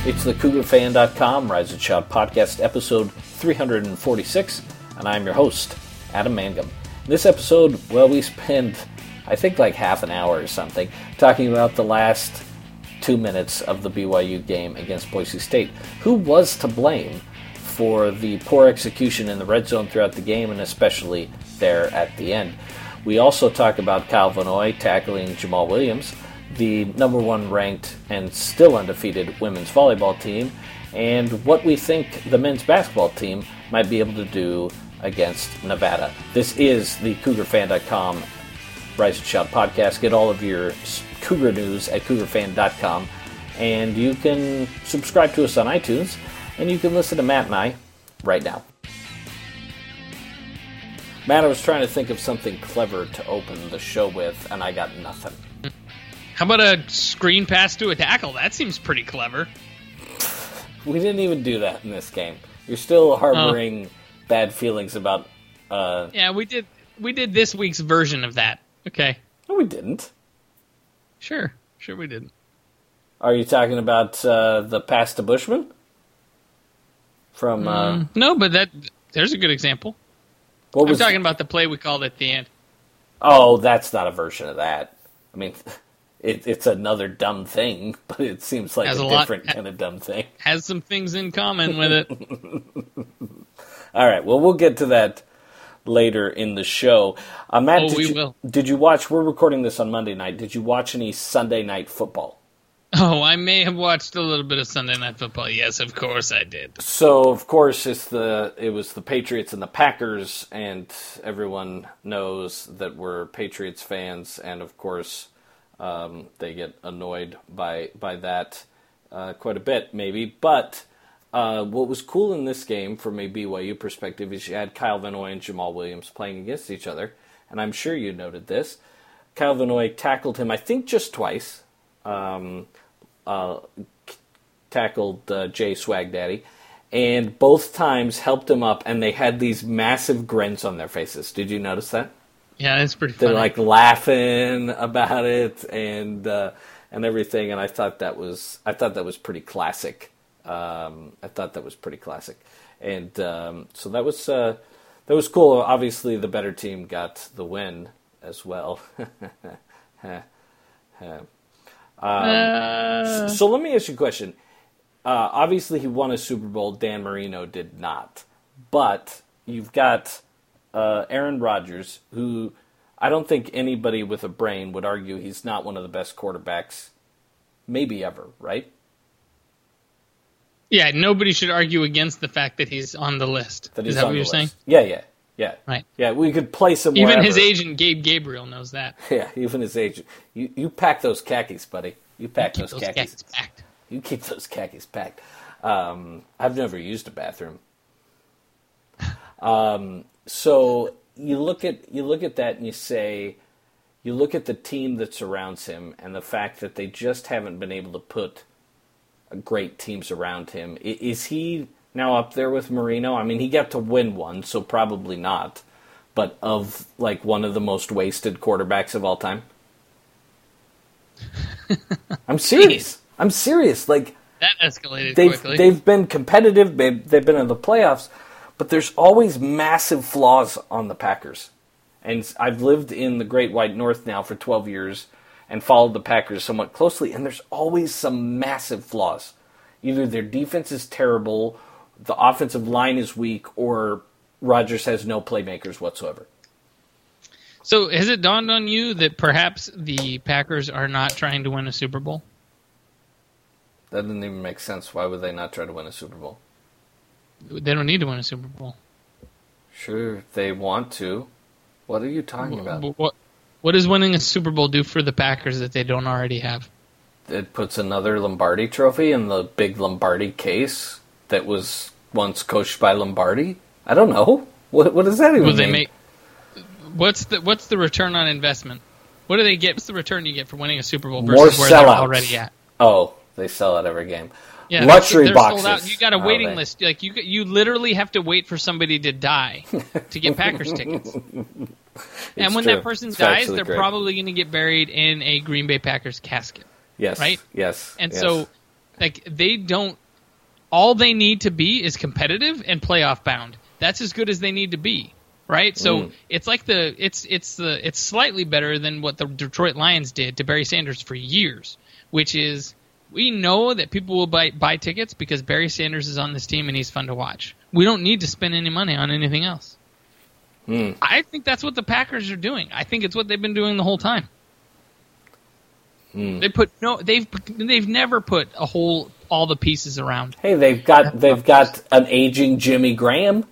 It's the CougarFan.com Rise and Shout podcast, episode 346, and I'm your host, Adam Mangum. In this episode, well, we spend, I think, like half an hour or something, talking about the last 2 minutes of the BYU game against Boise State. Who was to blame for the poor execution in the red zone throughout the game, and especially there at the end? We also talk about Kyle Van Noy tackling Jamal Williams, the number one ranked and still undefeated women's volleyball team, and what we think the men's basketball team might be able to do against Nevada. This is the CougarFan.com Rise and Shout podcast. Get all of your Cougar news at CougarFan.com, and you can subscribe to us on iTunes, and you can listen to Matt and I right now. Matt, I was trying to think of something clever to open the show with, and I got nothing. How about a screen pass to a tackle? That seems pretty clever. We didn't even do that in this game. You're still harboring bad feelings about... Yeah, we did this week's version of that. Okay. No, we didn't. Sure we didn't. Are you talking about the pass to Bushman? From No, but there's a good example. I'm talking about the play we called at the end. Oh, that's not a version of that. I mean... It's another dumb thing, but it seems like a different kind of dumb thing. Has some things in common with it. All right, well, we'll get to that later in the show. Matt, we will. Did you watch, we're recording this on Monday night, did you watch any Sunday Night Football? Oh, I may have watched a little bit of Sunday Night Football. Yes, of course I did. So, of course, it was the Patriots and the Packers, and everyone knows that we're Patriots fans, and of course... they get annoyed by that quite a bit, maybe. But what was cool in this game, from a BYU perspective, is you had Kyle Van Noy and Jamal Williams playing against each other. And I'm sure you noted this. Kyle Van Noy tackled him, I think, just twice. Tackled Jay Swag Daddy. And both times helped him up, and they had these massive grins on their faces. Did you notice that? Yeah, that's pretty funny. They're like laughing about it and everything, and I thought that was pretty classic. And so that was cool. Obviously, the better team got the win as well. So let me ask you a question. Obviously, he won a Super Bowl. Dan Marino did not, but you've got. Aaron Rodgers, who I don't think anybody with a brain would argue he's not one of the best quarterbacks maybe ever, right? Yeah, nobody should argue against the fact that he's on the list. Is that what you're saying? Yeah. Right. Yeah, we could place him even wherever. His agent, Gabe Gabriel, knows that. Yeah, even his agent. You pack those khakis, buddy. You pack those khakis packed. You keep those khakis packed. I've never used a bathroom. So you look at that and you look at the team that surrounds him and the fact that they just haven't been able to put great teams around him. Is he now up there with Marino? I mean, he got to win one, so probably not. But of like one of the most wasted quarterbacks of all time? I'm serious. Like that escalated quickly. They've been competitive. They've been in the playoffs. But there's always massive flaws on the Packers. And I've lived in the Great White North now for 12 years and followed the Packers somewhat closely, and there's always some massive flaws. Either their defense is terrible, the offensive line is weak, or Rodgers has no playmakers whatsoever. So has it dawned on you that perhaps the Packers are not trying to win a Super Bowl? That doesn't even make sense. Why would they not try to win a Super Bowl? They don't need to win a Super Bowl. Sure, they want to. What are you talking about? What does winning a Super Bowl do for the Packers that they don't already have? It puts another Lombardi trophy in the big Lombardi case that was once coached by Lombardi. I don't know. What does that even mean? What's the return on investment? What do they get? What's the return you get for winning a Super Bowl More versus where sellouts. they're already at? Oh, they sell out every game. Yeah, luxury they're boxes. sold out. You got a waiting list. Like you literally have to wait for somebody to die to get Packers tickets. And when that person dies, they're probably going to get buried in a Green Bay Packers casket. Yes. Right? Yes. And so Like, they don't. All they need to be is competitive and playoff bound. That's as good as they need to be, right? So it's like it's slightly better than what the Detroit Lions did to Barry Sanders for years, which is we know that people will buy tickets because Barry Sanders is on this team and he's fun to watch. We don't need to spend any money on anything else. I think that's what the Packers are doing. I think it's what they've been doing the whole time. They've never put all the pieces around. Hey, they've got an aging Jimmy Graham.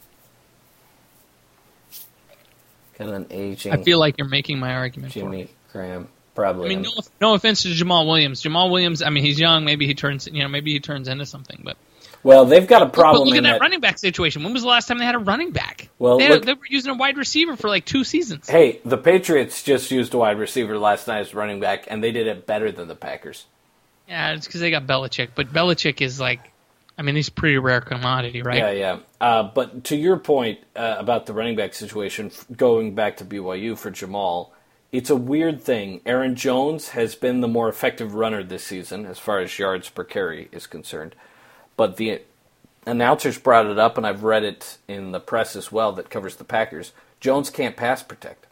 Got an aging. I feel like you're making my argument. Jimmy Graham, probably. I mean, no offense to Jamal Williams. Jamal Williams. I mean, he's young. Maybe he turns into something. But they've got a problem. Look at that running back situation. When was the last time they had a running back? Well, they were using a wide receiver for like 2 seasons. Hey, the Patriots just used a wide receiver last night as running back, and they did it better than the Packers. Yeah, it's because they got Belichick. But Belichick is like, I mean, he's a pretty rare commodity, right? Yeah. But to your point about the running back situation, going back to BYU for Jamal, it's a weird thing. Aaron Jones has been the more effective runner this season as far as yards per carry is concerned. But the announcers brought it up, and I've read it in the press as well that covers the Packers. Jones can't pass protect.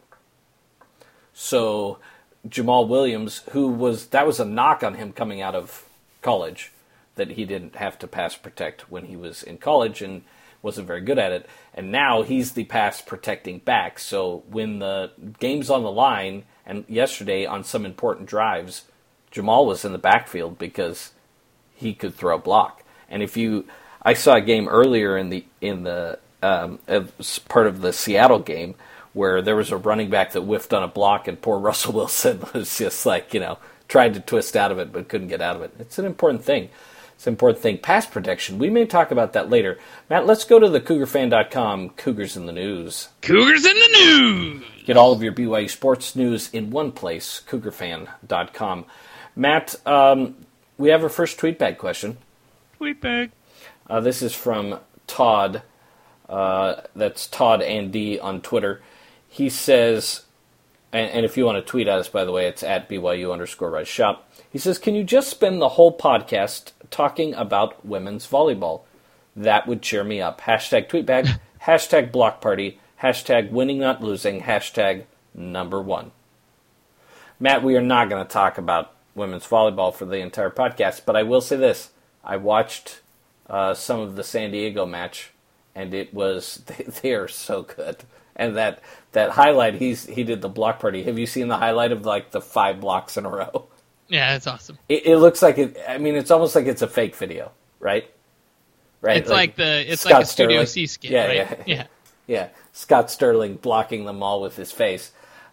So Jamal Williams, that was a knock on him coming out of college, that he didn't have to pass protect when he was in college and wasn't very good at it. And now he's the pass protecting back. So when the game's on the line, and yesterday on some important drives, Jamal was in the backfield because he could throw a block. And I saw a game earlier in the part of the Seattle game where there was a running back that whiffed on a block, and poor Russell Wilson was just tried to twist out of it but couldn't get out of it. It's an important thing. Pass protection. We may talk about that later. Matt, let's go to the CougarFan.com. Cougars in the News. Cougars in the News. Get all of your BYU sports news in one place. CougarFan.com. Matt, we have our first tweetbag question. Tweetbag. This is from Todd. That's Todd Andy on Twitter. He says, and if you want to tweet at us, by the way, it's at BYU_Rise Shop. He says, can you just spend the whole podcast talking about women's volleyball? That would cheer me up. Hashtag tweetbag, hashtag block party, hashtag winning not losing, hashtag #1. Matt, we are not going to talk about women's volleyball for the entire podcast, but I will say this. I watched some of the San Diego match, and they are so good. And that highlight, he did the block party. Have you seen the highlight of the 5 blocks in a row? Yeah, that's awesome. It looks like it. I mean, it's almost like it's a fake video, right? Right. It's like a Studio C skit, right? Yeah. Scott Sterling blocking them all with his face.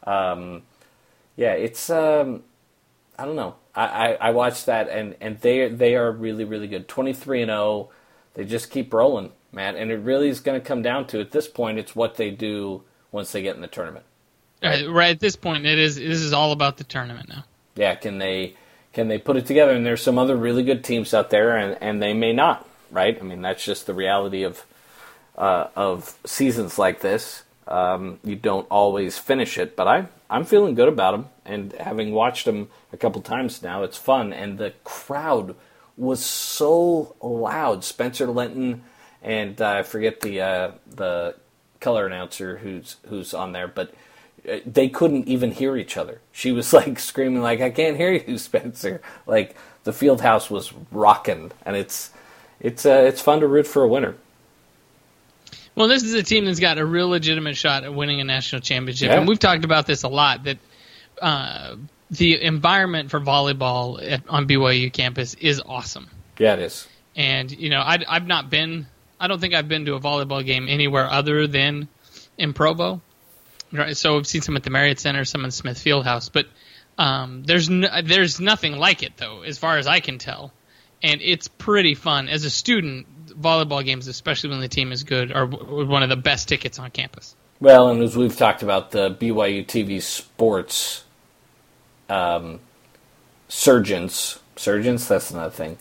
It's I don't know. I watched that, and they are really, really good. 23-0. They just keep rolling, Matt. And it really is going to come down to, at this point, it's what they do once they get in the tournament. Right at this point, this is all about the tournament now. Yeah, can they put it together? And there's some other really good teams out there, and they may not, right? I mean, that's just the reality of seasons like this. You don't always finish it, but I'm feeling good about them, and having watched them a couple times now, it's fun, and the crowd was so loud. Spencer Linton and I forget the color announcer who's on there, but they couldn't even hear each other. She was screaming I can't hear you, Spencer. The field house was rocking, and it's fun to root for a winner. Well, this is a team that's got a real legitimate shot at winning a national championship. Yeah. And we've talked about this a lot, that the environment for volleyball on BYU campus is awesome. Yeah, it is. And, I don't think I've been to a volleyball game anywhere other than in Provo. Right? So we've seen some at the Marriott Center, some in the Smith Fieldhouse. But there's nothing like it, though, as far as I can tell. And it's pretty fun. As a student, volleyball games, especially when the team is good, are one of the best tickets on campus. Well, and as we've talked about, the BYU TV sports surgeons, that's another thing.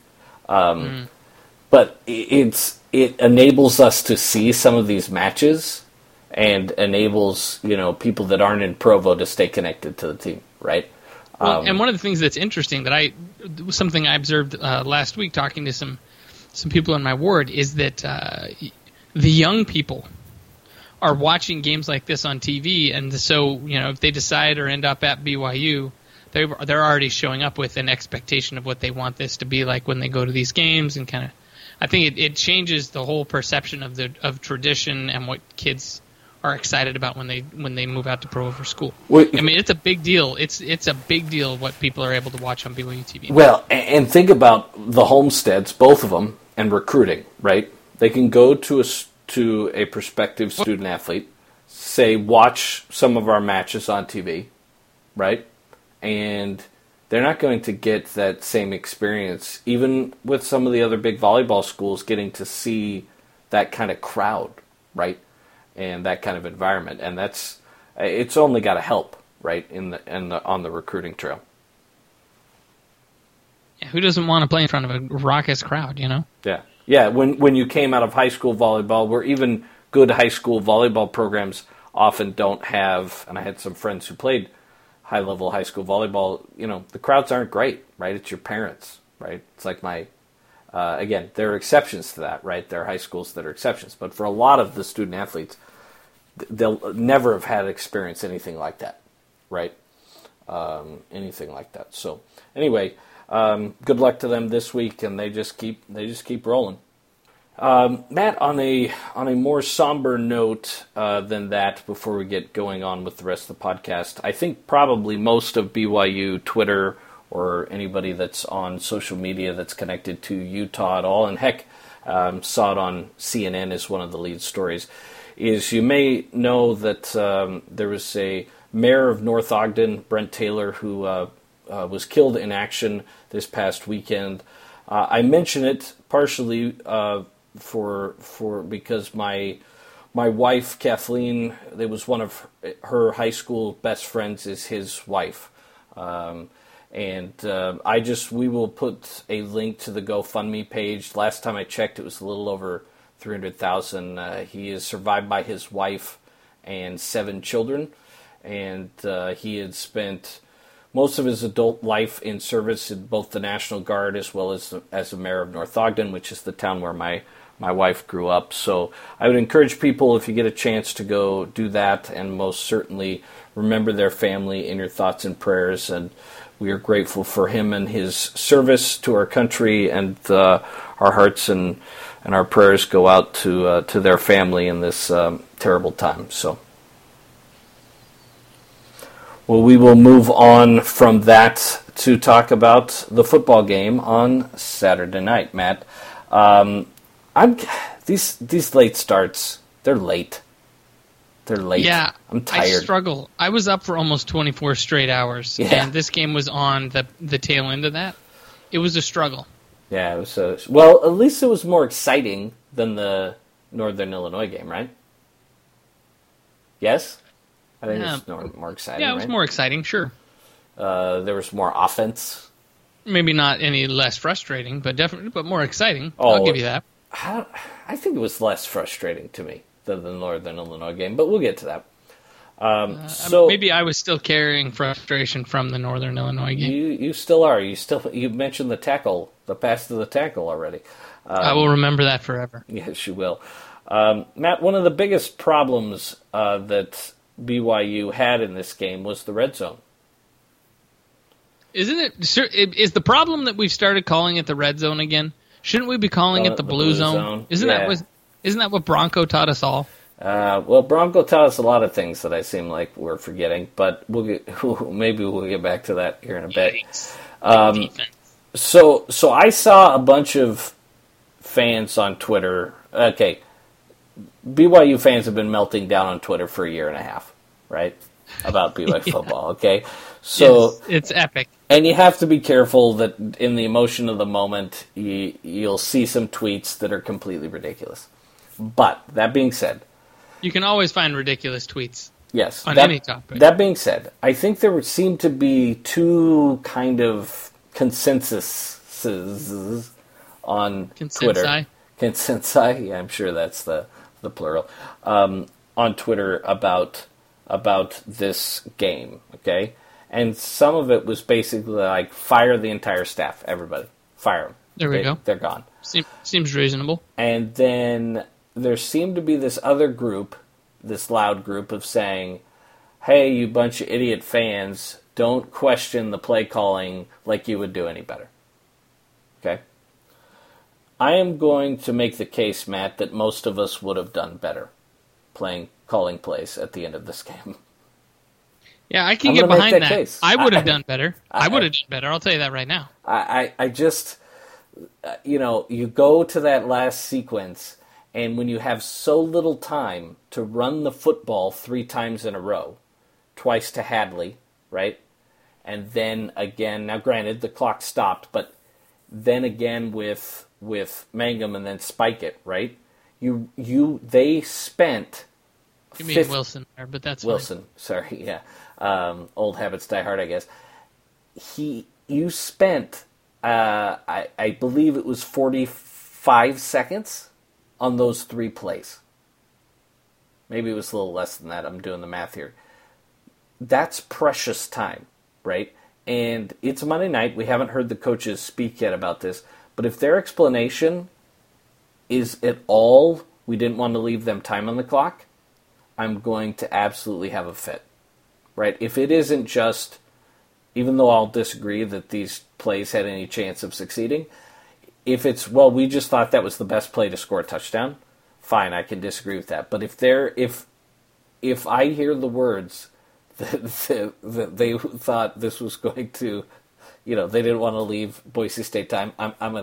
But it enables us to see some of these matches, and enables people that aren't in Provo to stay connected to the team, right? Well, and one of the things that's interesting something I observed last week talking to some people in my ward is that the young people are watching games like this on TV, and so if they decide or end up at BYU, they're already showing up with an expectation of what they want this to be like when they go to these games, and kind of I think it changes the whole perception of tradition and what kids are excited about when they move out to Provo for school. Well, I mean, it's a big deal. It's a big deal what people are able to watch on BYU TV. Well, and think about the Homesteads, both of them, and recruiting, right? They can go to a prospective student athlete, say, watch some of our matches on TV, right? And they're not going to get that same experience, even with some of the other big volleyball schools getting to see that kind of crowd, right? And that kind of environment, and it's only got to help, right, on the recruiting trail. Yeah, who doesn't want to play in front of a raucous crowd, Yeah. When you came out of high school volleyball, where even good high school volleyball programs often don't have, and I had some friends who played high-level high school volleyball, the crowds aren't great, right? It's your parents, right? It's like again, there are exceptions to that, right? There are high schools that are exceptions. But for a lot of the student athletes, they'll never have had experience anything like that, right? Anything like that. So anyway, good luck to them this week, and they just keep rolling. Matt, on a more somber note than that, before we get going on with the rest of the podcast, I think probably most of BYU Twitter or anybody that's on social media that's connected to Utah at all, and heck, saw it on CNN as one of the lead stories, is you may know that there was a mayor of North Ogden, Brent Taylor, who was killed in action this past weekend. I mention it partially because my wife, Kathleen, it was one of her high school best friends is his wife. We will put a link to the GoFundMe page. Last time I checked, it was a little over 300,000. He is survived by his wife and 7 children, and he had spent most of his adult life in service in both the National Guard as well as a mayor of North Ogden, which is the town where my wife grew up. So I would encourage people, if you get a chance, to go do that, and most certainly remember their family in your thoughts and prayers. And we are grateful for him and his service to our country, and our hearts and our prayers go out to their family in this terrible time. So, well, we will move on from that to talk about the football game on Saturday night, Matt. These late starts, they're late. They're late. Yeah, I'm tired. I struggle. I was up for almost 24 straight hours, and this game was on the tail end of that. It was a struggle. Yeah, it was. Well, at least it was more exciting than the Northern Illinois game, right? Yes? I think it was more exciting, Yeah, it was more exciting, sure. There was more offense. Maybe not any less frustrating, but more exciting. I'll give you that. I think it was less frustrating to me than the Northern Illinois game, but we'll get to that. So maybe I was still carrying frustration from the Northern Illinois game. You still are. You mentioned the pass to the tackle already. I will remember that forever. Yes, you will. Matt, one of the biggest problems that BYU had in this game was the red zone. Isn't it? Is the problem that we've started calling it the red zone again? Shouldn't we be calling it the blue zone? Isn't that what Bronco taught us all? Well, Bronco taught us a lot of things that I seem like we're forgetting, but maybe we'll get back to that here in a bit. So I saw a bunch of fans on Twitter. Okay, BYU fans have been melting down on Twitter for a year and a half, right? About BYU football, okay? So yes, it's epic. And you have to be careful that in the emotion of the moment, you'll see some tweets that are completely ridiculous. But, that being said... You can always find ridiculous tweets. Yes. On any topic. That being said, I think there seem to be two kind of consensuses on Twitter. Consensi? Yeah, I'm sure that's the plural. On Twitter about this game, okay? And some of it was basically like, fire the entire staff, everybody. Fire them. There we go. They're gone. Seems reasonable. And then there seemed to be this other group, this loud group of saying, hey, you bunch of idiot fans, don't question the play calling like you would do any better. Okay? I am going to make the case, Matt, that most of us would have done better calling plays at the end of this game. Yeah, I can get behind that. Case. I would have done better. I would have done better. I'll tell you that right now. I just, you go to that last sequence, and when you have so little time to run the football 3 times in a row, twice to Hadley, right? And then again, now granted, the clock stopped, but then again with Mangum and then Spikett, right? They spent... You mean Wilson there, but that's Wilson, fine. Sorry, yeah. Old habits die hard, I guess. You spent, I believe it was 45 seconds on those 3 plays. Maybe it was a little less than that. I'm doing the math here. That's precious time, right? And it's Monday night. We haven't heard the coaches speak yet about this. But if their explanation is at all, we didn't want to leave them time on the clock, I'm going to absolutely have a fit, right? If it isn't just, even though I'll disagree that these plays had any chance of succeeding, if it's, well, we just thought that was the best play to score a touchdown, fine, I can disagree with that. But if I hear the words that they thought this was going to, they didn't want to leave Boise State time,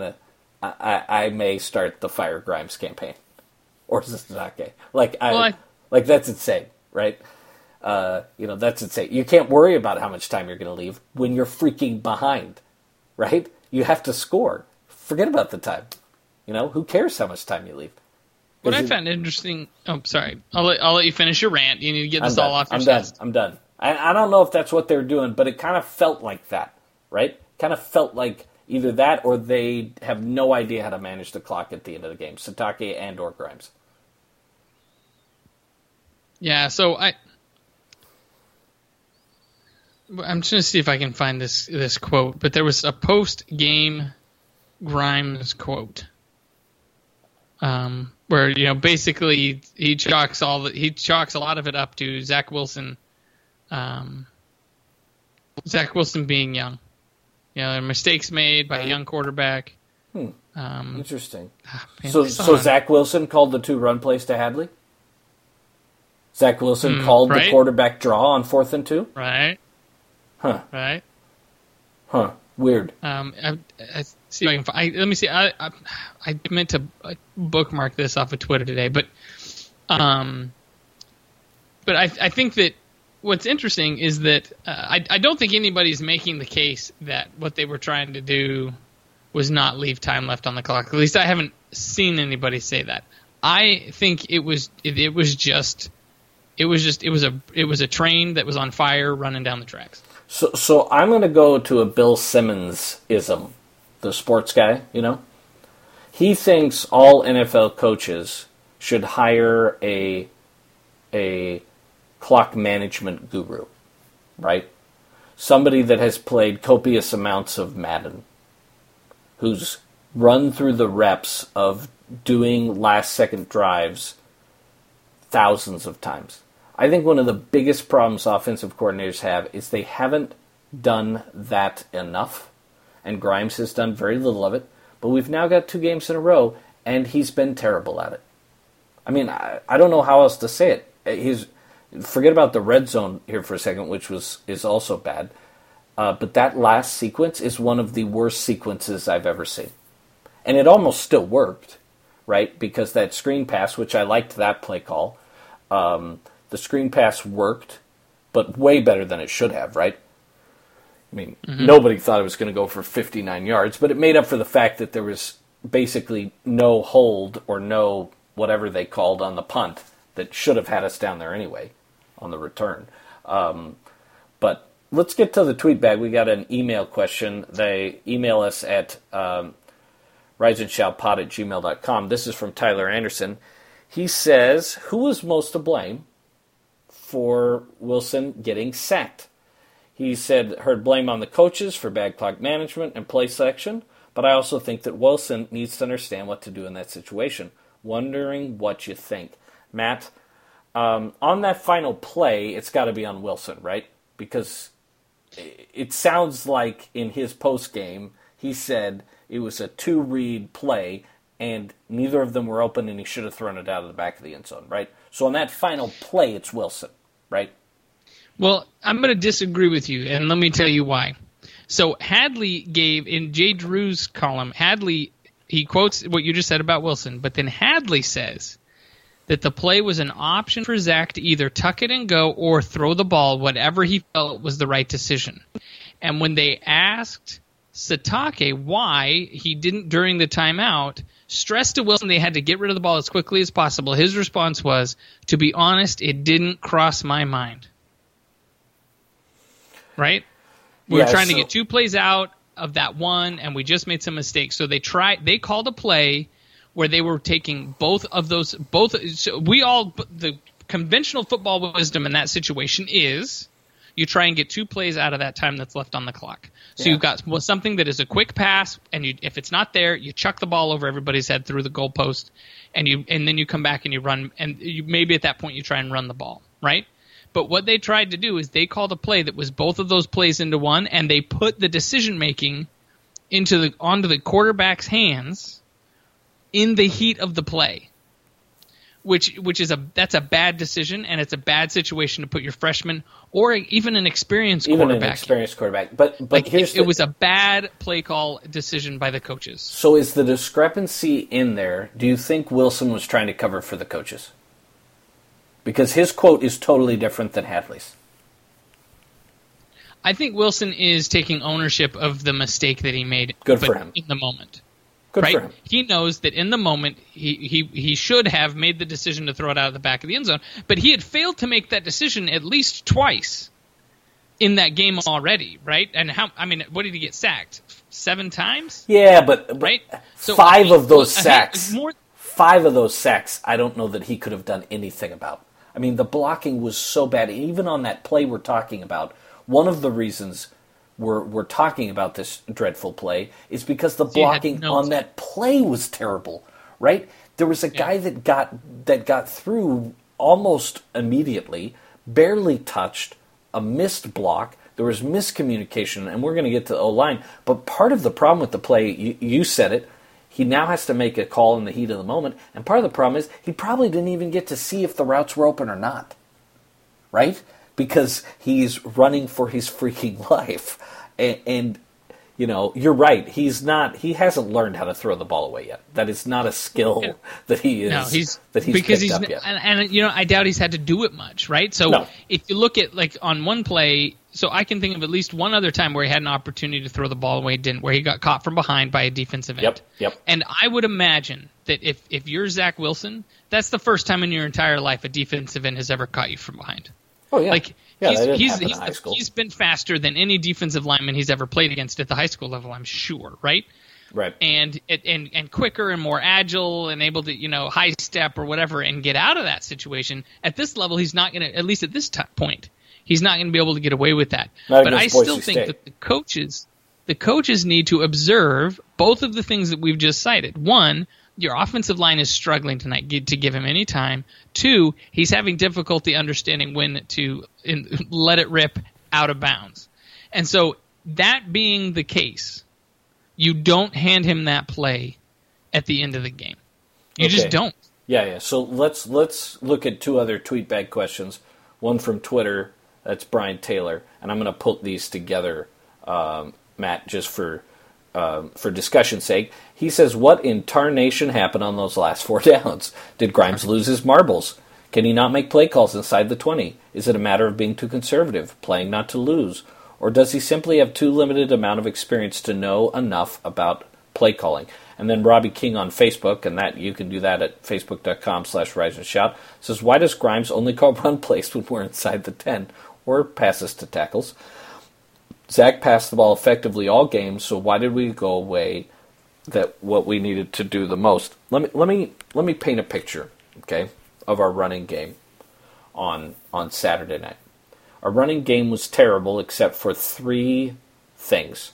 I may start the Fire Grimes campaign. Or Sasaki. Like, that's insane, right? That's insane. You can't worry about how much time you're going to leave when you're freaking behind, right? You have to score. Forget about the time. Who cares how much time you leave? What I found interesting... Oh, sorry. I'll let you finish your rant. You need to get this all off your chest. I'm done. I don't know if that's what they're doing, but it kind of felt like that, right? Kind of felt like either that or they have no idea how to manage the clock at the end of the game. Satake and or Grimes. Yeah, so I'm just going to see if I can find this quote, but there was a post-game Grimes quote where basically he chalks a lot of it up to Zach Wilson being young, mistakes made by a young quarterback. Interesting. Man, so Zach Wilson called the 2 run plays to Hadley? Zach Wilson called the quarterback draw on 4th and 2? Right. Huh. Right. Huh. Weird. I see if I can find. Let me see. I meant to bookmark this off of Twitter today, but I think that what's interesting is that I don't think anybody's making the case that what they were trying to do was not leave time left on the clock. At least I haven't seen anybody say that. I think it was a train that was on fire running down the tracks. So I'm going to go to a Bill Simmons-ism, the sports guy, He thinks all NFL coaches should hire a clock management guru, right? Somebody that has played copious amounts of Madden, who's run through the reps of doing last-second drives thousands of times. I think one of the biggest problems offensive coordinators have is they haven't done that enough, and Grimes has done very little of it, but we've now got 2 games in a row, and he's been terrible at it. I mean, I don't know how else to say it. Forget about the red zone here for a second, which is also bad, but that last sequence is one of the worst sequences I've ever seen. And it almost still worked, right? Because that screen pass, which I liked that play call, the screen pass worked, but way better than it should have, right? I mean, Nobody thought it was going to go for 59 yards, but it made up for the fact that there was basically no hold or no whatever they called on the punt that should have had us down there anyway on the return. But let's get to the tweet bag. We got an email question. They email us at riseandshoutpod@gmail.com. This is from Tyler Anderson. He says, who was most to blame for Wilson getting sacked? He said, heard blame on the coaches for bad clock management and play selection, but I also think that Wilson needs to understand what to do in that situation. Wondering what you think. Matt, on that final play, it's got to be on Wilson, right? Because it sounds like in his post-game, he said it was a two-read play, and neither of them were open, and he should have thrown it out of the back of the end zone, right? So on that final play, it's Wilson, right? Well, I'm going to disagree with you, and let me tell you why. So Hadley gave, in Jay Drew's column, he quotes what you just said about Wilson, but then Hadley says that the play was an option for Zach to either tuck it and go or throw the ball, whatever he felt was the right decision. And when they asked Satake why he didn't during the timeout, stressed to Wilson they had to get rid of the ball as quickly as possible, his response was, to be honest, it didn't cross my mind. Right? We were trying to get 2 plays out of that one, and we just made some mistakes. So they called a play where they were taking both of those. So the conventional football wisdom in that situation is you try and get 2 plays out of that time that's left on the clock. So you've got something that is a quick pass, and if it's not there, you chuck the ball over everybody's head through the goalpost, and then you come back and you run, and maybe at that point you try and run the ball, right? But what they tried to do is they called a play that was both of those plays into one, and they put the decision making onto the quarterback's hands in the heat of the play, which is that's a bad decision, and it's a bad situation to put your freshman or even an experienced quarterback. But like it was a bad play call decision by the coaches. So is the discrepancy in there? Do you think Wilson was trying to cover for the coaches? Because his quote is totally different than Hadley's. I think Wilson is taking ownership of the mistake that he made. Good for him. In the moment. Good right? for him. He knows that in the moment he should have made the decision to throw it out of the back of the end zone, but he had failed to make that decision at least twice in that game already, right? And what did he get sacked? 7 times? Yeah, but right? So 5 of those sacks. 5 of those sacks, I don't know that he could have done anything about. I mean, the blocking was so bad. Even on that play we're talking about, one of the reasons we're talking about this dreadful play is because the blocking on that play was terrible, right? There was a guy that got through almost immediately, barely touched, a missed block. There was miscommunication, and we're going to get to the O-line. But part of the problem with the play, you said it, he now has to make a call in the heat of the moment, and part of the problem is he probably didn't even get to see if the routes were open or not, right? Because he's running for his freaking life. And you know, you're right. He hasn't learned how to throw the ball away yet. That is not a skill that he's picked up yet. And you know, I doubt he's had to do it much, right? So if you look at like on one play, so I can think of at least one other time where he had an opportunity to throw the ball away, didn't, where he got caught from behind by a defensive end. Yep. And I would imagine that if you're Zach Wilson, that's the first time in your entire life a defensive end has ever caught you from behind. Oh yeah. Like he's been faster than any defensive lineman he's ever played against at the high school level, I'm sure, right? Right. And quicker and more agile and able to, you know, high step or whatever and get out of that situation. At this level, he's not going to, at least at this point, he's not going to be able to get away with that. But I still think that the coaches need to observe both of the things that we've just cited. One, your offensive line is struggling tonight to give him any time. 2, he's having difficulty understanding when to let it rip out of bounds. And so that being the case, you don't hand him that play at the end of the game. You just don't. Yeah. So let's look at 2 other tweet bag questions. One from Twitter, that's Brian Taylor, and I'm going to put these together, Matt, just for discussion's sake. He says, what in tarnation happened on those last 4 downs? Did Grimes lose his marbles? Can he not make play calls inside the 20? Is it a matter of being too conservative, playing not to lose? Or does he simply have too limited amount of experience to know enough about play calling? And then Robbie King on Facebook, and that you can do that at facebook.com/riseandshout, says, why does Grimes only call run plays when we're inside the 10 or passes to tackles? Zach passed the ball effectively all games, so why did we go away that what we needed to do the most? Let me paint a picture, okay, of our running game on Saturday night. Our running game was terrible except for three things.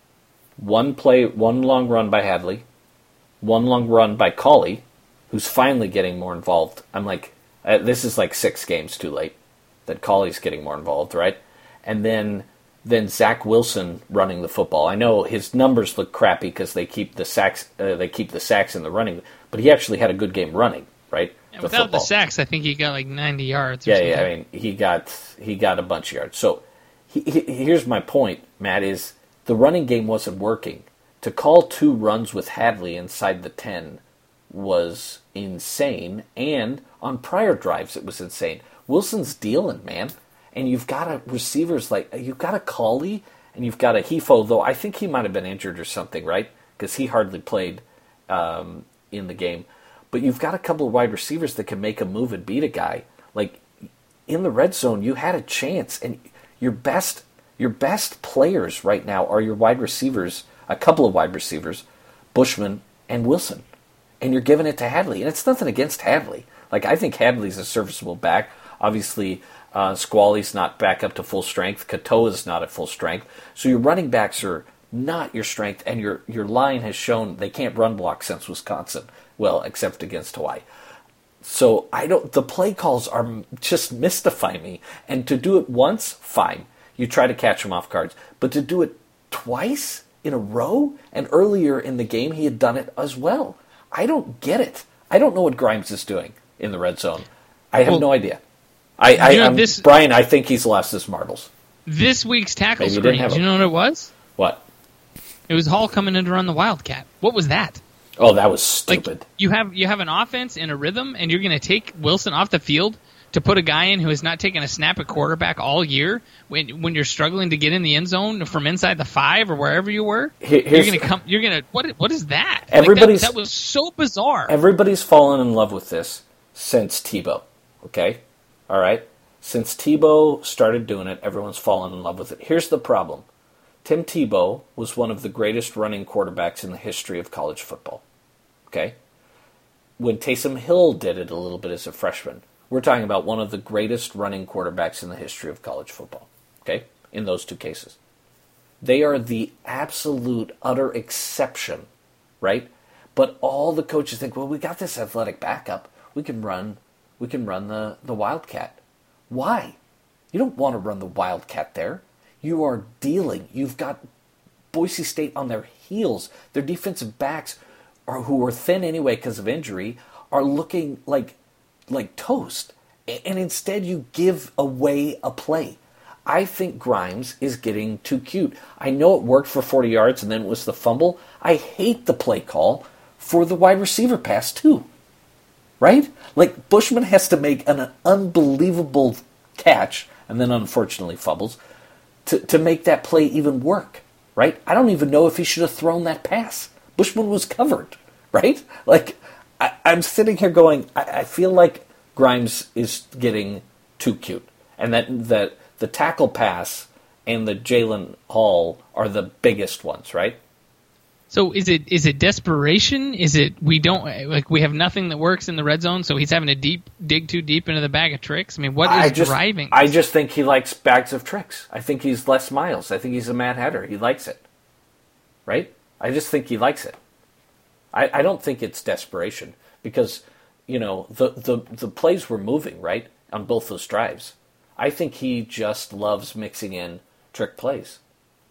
One long run by Hadley, one long run by Colley, who's finally getting more involved. I'm like, this is like 6 games too late that Colley's getting more involved, right? And then Zach Wilson running the football. I know his numbers look crappy because they keep the sacks. They keep the sacks in the running, but he actually had a good game running, right? Yeah, without football. The sacks, I think he got like 90 yards. Yeah. I mean, he got a bunch of yards. So here's my point, Matt: is the running game wasn't working. To call 2 runs with Hadley inside the 10 was insane, and on prior drives it was insane. Wilson's dealing, man. And you've got receivers you've got a Colley and you've got a Hefo, though I think he might have been injured or something, right? Because he hardly played in the game. But you've got a couple of wide receivers that can make a move and beat a guy. Like, in the red zone, you had a chance. And your best players right now are your wide receivers, a couple of wide receivers, Bushman and Wilson. And you're giving it to Hadley. And it's nothing against Hadley. Like, I think Hadley's a serviceable back. Obviously, Squally's not back up to full strength. Katoa's not at full strength. So your running backs are not your strength, and your line has shown they can't run block since Wisconsin. Well, except against Hawaii. So the play calls are just mystify me. And to do it once, fine. You try to catch them off guard. But to do it twice in a row, and earlier in the game he had done it as well. I don't get it. I don't know what Grimes is doing in the red zone. I have no idea. Brian, I think he's lost his marbles. This week's tackle screen, do you know what it was? What? It was Hall coming in to run the Wildcat. What was that? Oh, that was stupid. Like, you have an offense in a rhythm, and you're going to take Wilson off the field to put a guy in who has not taken a snap at quarterback all year when you're struggling to get in the end zone from inside the 5 or wherever you were. What is that? That was so bizarre. Everybody's fallen in love with this since Tebow. Okay? All right? Since Tebow started doing it, everyone's fallen in love with it. Here's the problem. Tim Tebow was one of the greatest running quarterbacks in the history of college football. Okay? When Taysom Hill did it a little bit as a freshman, we're talking about one of the greatest running quarterbacks in the history of college football. Okay? In those 2 cases. They are the absolute, utter exception, right? But all the coaches think, well, we got this athletic backup. We can run the Wildcat. Why? You don't want to run the Wildcat there. You are dealing. You've got Boise State on their heels. Their defensive backs, who are thin anyway because of injury, are looking like toast. And instead you give away a play. I think Grimes is getting too cute. I know it worked for 40 yards and then it was the fumble. I hate the play call for the wide receiver pass too. Right? Like, Bushman has to make an unbelievable catch, and then unfortunately fumbles, to make that play even work. Right? I don't even know if he should have thrown that pass. Bushman was covered. Right? Like, I'm sitting here going, I feel like Grimes is getting too cute. And that the tackle pass and the Jalen Hall are the biggest ones, right? So is it desperation? Is it we have nothing that works in the red zone, so he's having to dig too deep into the bag of tricks? I mean, what is driving this? I just think he likes bags of tricks. I think he's Les Miles. I think he's a Mad Hatter. He likes it. Right? I just think he likes it. I don't think it's desperation because, the plays were moving, right, on both those drives. I think he just loves mixing in trick plays.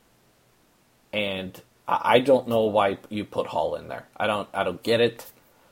And I don't know why you put Hall in there. I don't get it.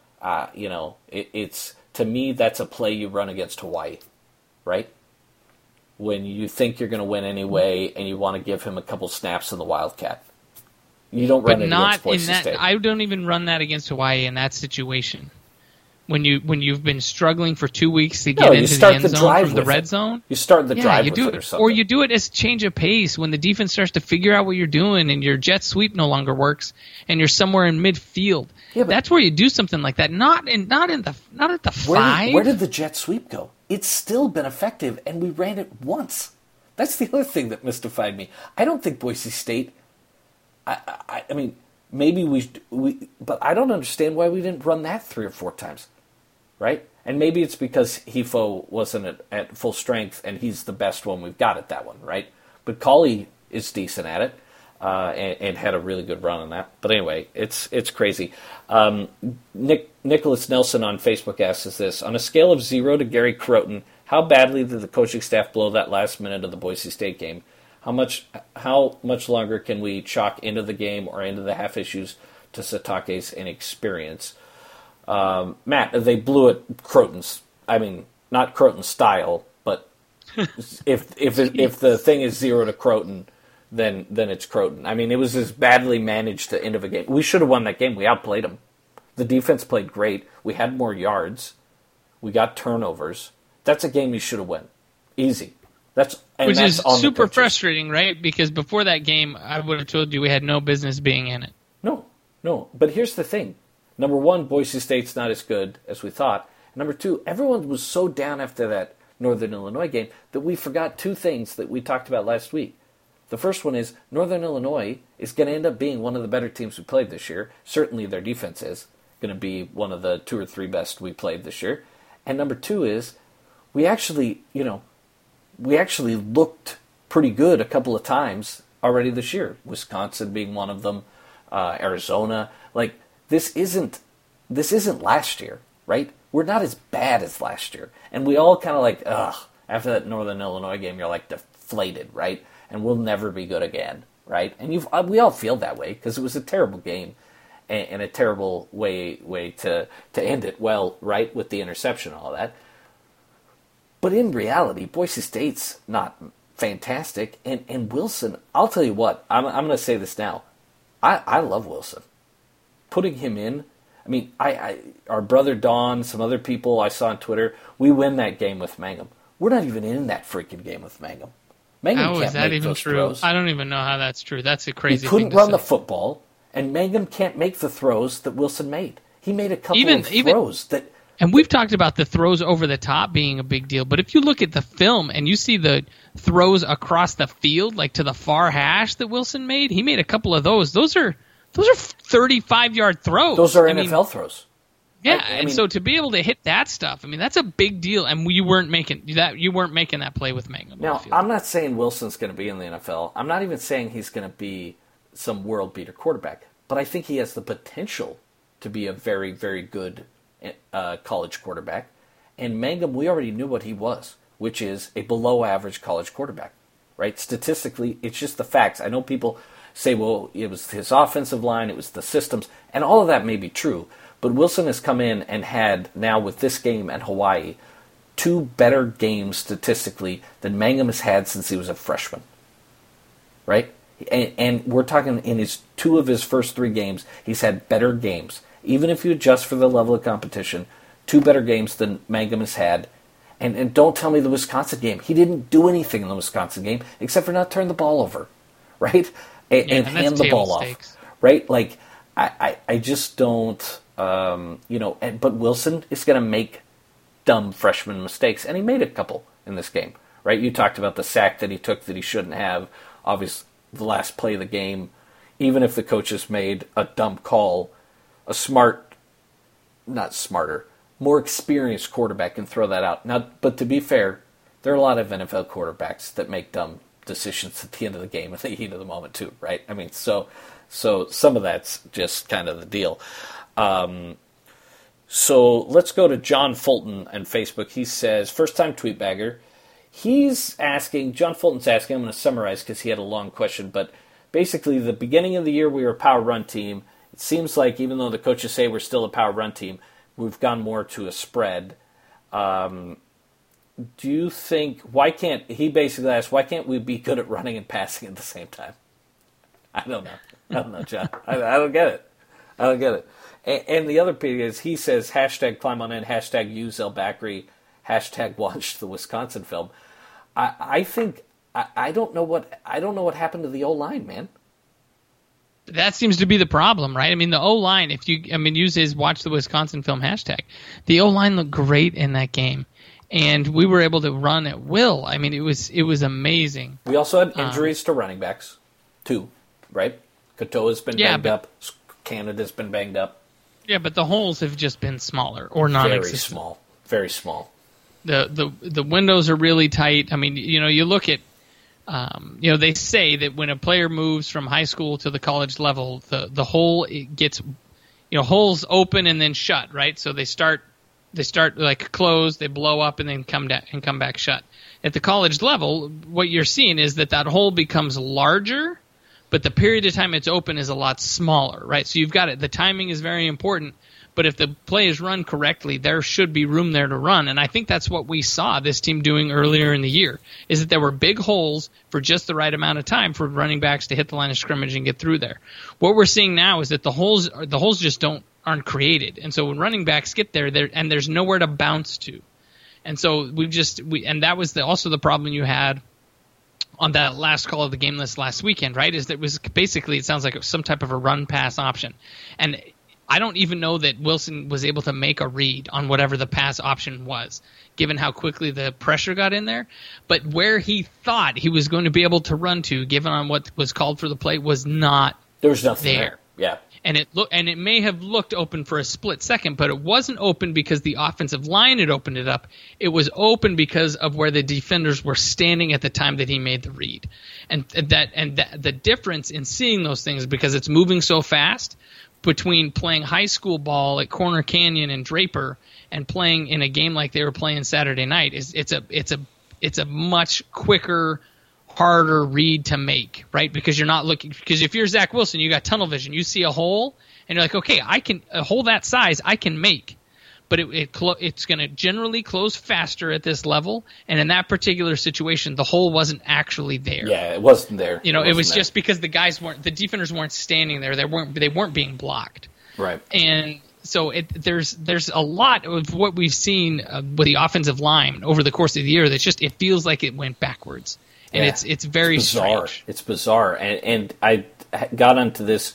It's to me that's a play you run against Hawaii, right? When you think you're going to win anyway, and you want to give him a couple snaps in the Wildcat, you don't run it against Boise State. I don't even run that against Hawaii in that situation. When you've been struggling for 2 weeks to get into the end zone from the red zone, you start the drive with it or something. Or you do it as change of pace when the defense starts to figure out what you're doing and your jet sweep no longer works and you're somewhere in midfield. Yeah, that's where you do something like that. Not at the 5. Where did the jet sweep go? It's still been effective, and we ran it once. That's the other thing that mystified me. I don't think Boise State. I mean, maybe we, but I don't understand why we didn't run that 3 or 4 times. Right? And maybe it's because Hefo wasn't at full strength, and he's the best one we've got at that one, right? But Cauley is decent at it, and had a really good run on that. But anyway, it's crazy. Nicholas Nelson on Facebook asks us this: on a scale of 0 to Gary Croton, how badly did the coaching staff blow that last minute of the Boise State game? How much longer can we chalk into the game or into the half issues to Sitake's inexperience? Matt, they blew it Croton's. I mean, not Croton's style, but if the thing is 0 to Croton, then it's Croton. I mean, it was as badly managed to end of a game. We should have won that game. We outplayed them. The defense played great. We had more yards. We got turnovers. That's a game you should have won. Easy. Which is super frustrating, right? Because before that game, I would have told you we had no business being in it. No. But here's the thing. Number one, Boise State's not as good as we thought. And number two, everyone was so down after that Northern Illinois game that we forgot two things that we talked about last week. The first one is Northern Illinois is going to end up being one of the better teams we played this year. Certainly their defense is going to be one of the 2 or 3 best we played this year. And number two is we actually looked pretty good a couple of times already this year. Wisconsin being one of them, Arizona. Like, this isn't last year, right? We're not as bad as last year. And we all kind of like, after that Northern Illinois game, you're like deflated, right? And we'll never be good again, right? And we all feel that way because it was a terrible game and a terrible way to end it well, right, with the interception and all that. But in reality, Boise State's not fantastic. And Wilson, I'll tell you what, I'm going to say this now. I love Wilson. Putting him in, I mean, our brother Don, some other people I saw on Twitter, we win that game with Mangum. We're not even in that freaking game with Mangum. Mangum how can't is that make even those true? throws. I don't even know how that's true. That's a crazy thing. He couldn't run the football, and Mangum can't make the throws that Wilson made. He made a couple of throws that... And we've talked about the throws over the top being a big deal, but if you look at the film and you see the throws across the field, like to the far hash that Wilson made, he made a couple of those. Those are 35-yard throws. Those are NFL throws. Yeah, I mean, so to be able to hit that stuff, I mean, that's a big deal. And you weren't making that play with Mangum. Now, I'm not saying Wilson's going to be in the NFL. I'm not even saying he's going to be some world beater quarterback. But I think he has the potential to be a very, very good college quarterback. And Mangum, we already knew what he was, which is a below-average college quarterback. Right? Statistically, it's just the facts. I know people say, well, it was his offensive line, it was the systems, and all of that may be true. But Wilson has come in and had, now with this game and Hawaii, 2 better games statistically than Mangum has had since he was a freshman. Right? And we're talking in his 2 of his first 3 games, he's had better games. Even if you adjust for the level of competition, 2 better games than Mangum has had. And don't tell me the Wisconsin game. He didn't do anything in the Wisconsin game except for not turn the ball over. Right? And hand the ball off. Right? Like, I just don't... but Wilson is going to make dumb freshman mistakes, and he made a couple in this game, right? You talked about the sack that he took that he shouldn't have. Obviously, the last play of the game, even if the coaches made a dumb call, more experienced quarterback can throw that out. Now, but to be fair, there are a lot of NFL quarterbacks that make dumb decisions at the end of the game, at the heat of the moment too, right? I mean, so some of that's just kind of the deal. So let's go to John Fulton on Facebook. He says, first-time tweetbagger. John Fulton's asking, I'm going to summarize because he had a long question, but basically the beginning of the year we were a power run team. It seems like even though the coaches say we're still a power run team, we've gone more to a spread. Do you think, he basically asked, why can't we be good at running and passing at the same time? I don't know, John. I don't get it. And the other thing is, he says, hashtag climb on in, hashtag use El Bakri, hashtag watch the Wisconsin film. I think I don't know what happened to the O-line, man. That seems to be the problem, right? I mean, the O-line, use his watch the Wisconsin film hashtag. The O-line looked great in that game, and we were able to run at will. I mean, it was amazing. We also had injuries to running backs, too, right? Katoa's been banged up. Canada's been banged up. Yeah, but the holes have just been smaller or non-existent. Very small. The windows are really tight. I mean, you look at, they say that when a player moves from high school to the college level, the hole gets, holes open and then shut, right? So they start like closed, they blow up and then come back shut. At the college level, what you're seeing is that hole becomes larger, but the period of time it's open is a lot smaller, right? So you've got it. The timing is very important. But if the play is run correctly, there should be room there to run. And I think that's what we saw this team doing earlier in the year, is that there were big holes for just the right amount of time for running backs to hit the line of scrimmage and get through there. What we're seeing now is that the holes just aren't created. And so when running backs get there, and there's nowhere to bounce to. And so and that was also the problem you had on that last call of the game last weekend, right? Is that it was basically, it sounds like it was some type of a run pass option. And I don't even know that Wilson was able to make a read on whatever the pass option was, given how quickly the pressure got in there. But where he thought he was going to be able to run to, given on what was called for the play, was not there. Was nothing there. Yeah. And it may have looked open for a split second, but it wasn't open because the offensive line had opened it up. It was open because of where the defenders were standing at the time that he made the read. And the difference in seeing those things, because it's moving so fast, between playing high school ball at Corner Canyon and Draper and playing in a game like they were playing Saturday night, it's a much quicker, harder read to make, right? Because if you're Zach Wilson, you got tunnel vision, you see a hole and you're like, okay, a hole that size I can make, but it's going to generally close faster at this level. And in that particular situation, the hole wasn't actually there. Yeah, it wasn't there. It was just because the defenders weren't standing there. They weren't being blocked. Right. And so there's a lot of what we've seen with the offensive line over the course of the year it feels like it went backwards. And it's very bizarre. strange. It's bizarre. And I got onto this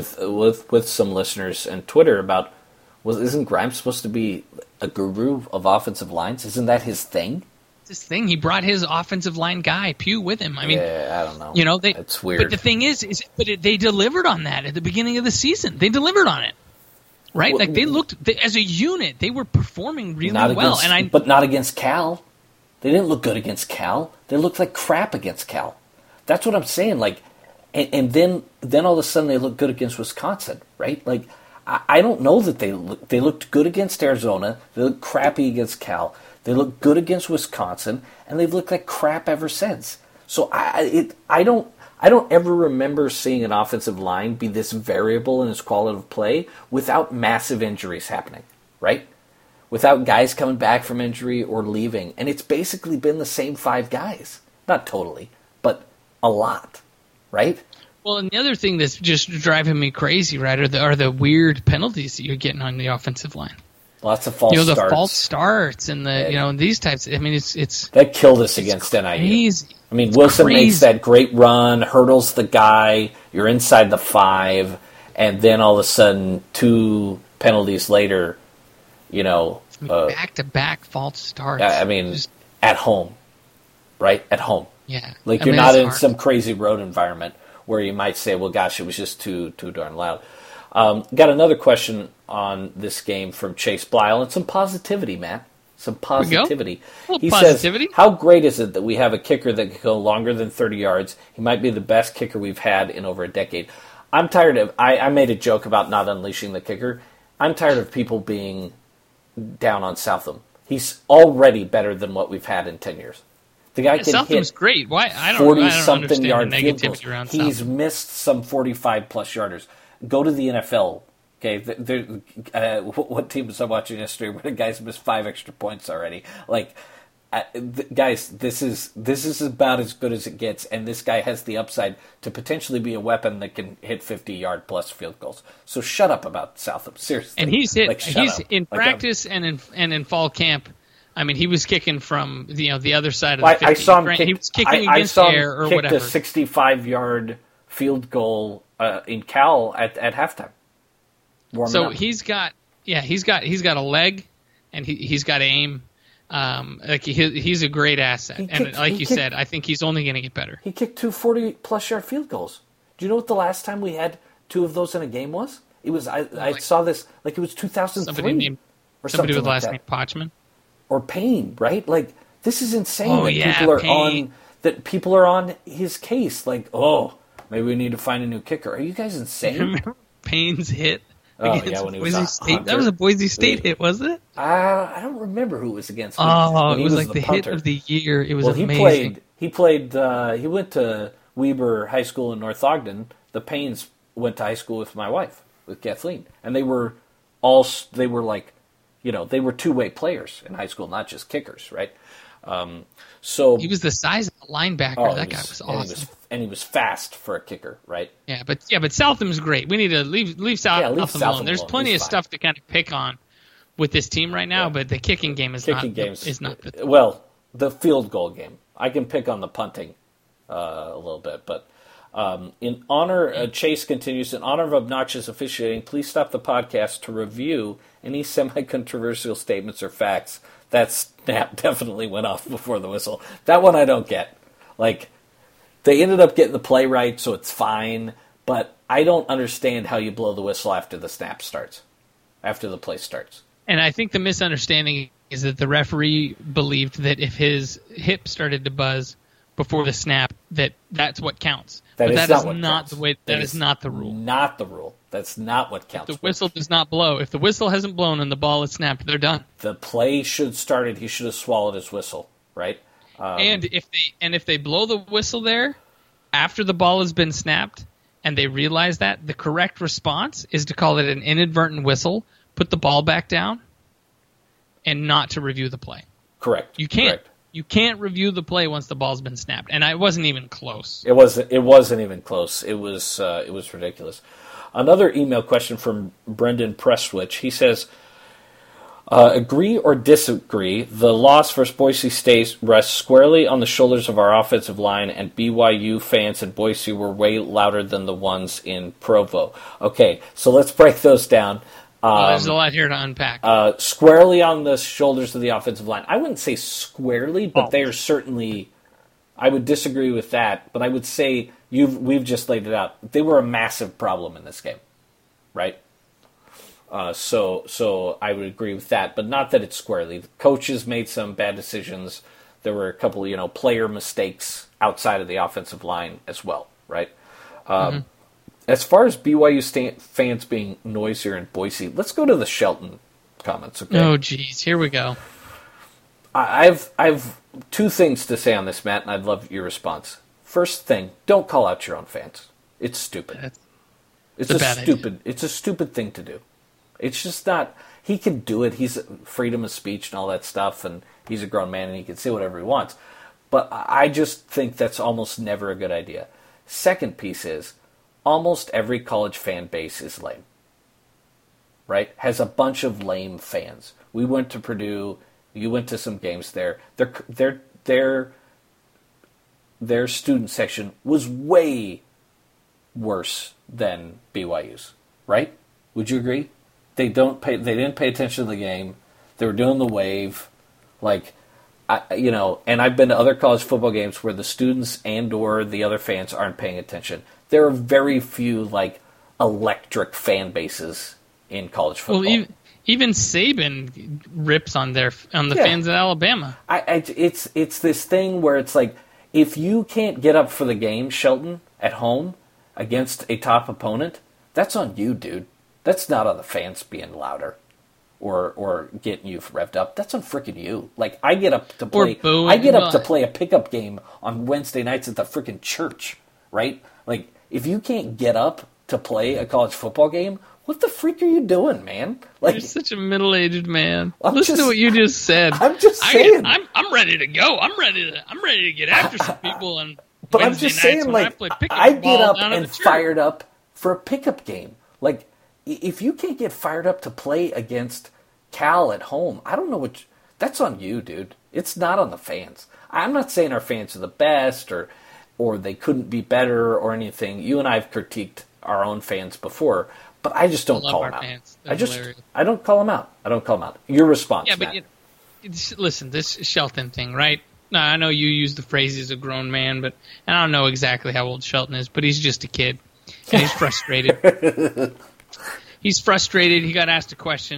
with some listeners on Twitter about, isn't Grimes supposed to be a guru of offensive lines? Isn't that his thing? It's his thing. He brought his offensive line guy, Pugh, with him. I mean, I don't know. It's weird. But the thing is they delivered on that at the beginning of the season. They delivered on it, right? Well, like they looked as a unit. They were performing really well. But not against Cal. They didn't look good against Cal. They looked like crap against Cal. That's what I'm saying. Like, and then all of a sudden they look good against Wisconsin, right? Like, I don't know that they looked good against Arizona. They looked crappy against Cal. They looked good against Wisconsin, and they've looked like crap ever since. So I don't ever remember seeing an offensive line be this variable in its quality of play without massive injuries happening, right? Without guys coming back from injury or leaving, and it's basically been the same 5 guys. Not totally, but a lot, right? Well, and the other thing that's just driving me crazy, right, are the weird penalties that you're getting on the offensive line. Lots of false starts. The false starts and these types. I mean, it's that killed us against NIU. Crazy. I mean, Wilson makes that great run, hurdles the guy. You're inside the 5, and then all of a sudden, 2 penalties later, back-to-back false starts. I mean, at home, right? At home. Yeah. Like you're not in some crazy road environment where you might say, well, gosh, it was just too darn loud. Got another question on this game from Chase Blyle, and some positivity, Matt. Some positivity. He positivity. Says, how great is it that we have a kicker that can go longer than 30 yards? He might be the best kicker we've had in over a decade. I'm tired of... I made a joke about not unleashing the kicker. I'm tired of people being down on Southam. He's already better than what we've had in 10 years. The guy can Southam's hit great. Why? I don't 40-something yard the field goals. negativity around He's Southam. missed some 45-plus yarders. Go to the NFL. Okay, what team was I watching yesterday where the guys missed 5 extra points already? Like, guys, this is about as good as it gets, and this guy has the upside to potentially be a weapon that can hit 50-yard-plus field goals. So shut up about Southam, seriously. And he's in practice and in fall camp. I mean, he was kicking from the other side of the 50. I saw him he was kicking against the air or whatever. A 65-yard field goal in Cal at halftime. So he's got a leg, and he's got aim. He's a great asset, you said, I think he's only going to get better. He kicked 2 40-plus yard field goals. Do you know what the last time we had 2 of those in a game was? It was I saw this like it was 2003. Somebody with last name Pochman. or Payne, right? Like, this is insane that people are on his case. Like, maybe we need to find a new kicker. Are you guys insane? Remember Payne's hit? When he was Boise State. That was a Boise State hit, wasn't it? I don't remember who it was against. It was like the hit of the year. It was amazing. He went to Weber High School in North Ogden. The Paynes went to high school with my wife, with Kathleen. And they were two-way players in high school, not just kickers, right? So he was the size of a linebacker. That guy was awesome. And he was fast for a kicker, right? Yeah, but Southam's great. We need to leave Southam alone. There's plenty of stuff to kind of pick on with this team right now, but the kicking game is not the well, the field goal game. I can pick on the punting a little bit, but in honor, Chase continues, in honor of obnoxious officiating, please stop the podcast to review any semi-controversial statements or facts. That snap definitely went off before the whistle. That one I don't get. Like, they ended up getting the play right, so it's fine, but I don't understand how you blow the whistle after the snap starts, after the play starts. And I think the misunderstanding is that the referee believed that if his hip started to buzz before the snap, that's what counts. That is not the rule. Not the rule. That's not what counts. If the whistle does not blow. If the whistle hasn't blown and the ball is snapped, they're done. The play should have started. He should have swallowed his whistle, right? And if they blow the whistle there after the ball has been snapped and they realize that, the correct response is to call it an inadvertent whistle, put the ball back down, and not to review the play. Correct. You can't review the play once the ball's been snapped, and it wasn't even close. It wasn't even close. It was ridiculous. Another email question from Brendan Presswich. He says, agree or disagree, the loss versus Boise State rests squarely on the shoulders of our offensive line, and BYU fans in Boise were way louder than the ones in Provo. Okay, so let's break those down. There's a lot here to unpack. Squarely on the shoulders of the offensive line. I wouldn't say squarely, but they are certainly... I would disagree with that, but I would say we've just laid it out. They were a massive problem in this game, right? So I would agree with that, but not that it's squarely. The coaches made some bad decisions. There were a couple, player mistakes outside of the offensive line as well, right? As far as BYU fans being noisier in Boise, let's go to the Shelton comments. Okay. Oh, geez, here we go. I've two things to say on this, Matt, and I'd love your response. First thing, don't call out your own fans. It's stupid. It's a stupid thing to do. It's just not. He can do it. He's freedom of speech and all that stuff, and he's a grown man and he can say whatever he wants. But I just think that's almost never a good idea. Second piece is, almost every college fan base is lame. Right? Has a bunch of lame fans. We went to Purdue. You went to some games there. Their student section was way worse than BYU's, right? Would you agree? They didn't pay attention to the game. They were doing the wave, and I've been to other college football games where the students and or the other fans aren't paying attention. There are very few electric fan bases in college football. Well, even Saban rips on the fans in Alabama. It's this thing where it's like, if you can't get up for the game, Shelton, at home against a top opponent, that's on you, dude. That's not on the fans being louder or getting you revved up. That's on freaking you. I get up to play. To play a pickup game on Wednesday nights at the freaking church, right? If you can't get up to play a college football game, what the freak are you doing, man? You're such a middle-aged man. Listen to what you just said. I'm just saying. I'm ready to go. I'm ready to get after some people on but Wednesday I'm just saying, I get up and fired up for a pickup game. If you can't get fired up to play against Cal at home, I don't know that's on you, dude. It's not on the fans. I'm not saying our fans are the best or they couldn't be better or anything. You and I have critiqued our own fans before. But I just don't call them out. I don't call them out. Your response, Matt. Listen, this Shelton thing, right? Now, I know you use the phrase he's a grown man, and I don't know exactly how old Shelton is, but he's just a kid. And he's frustrated. He's frustrated. He got asked a question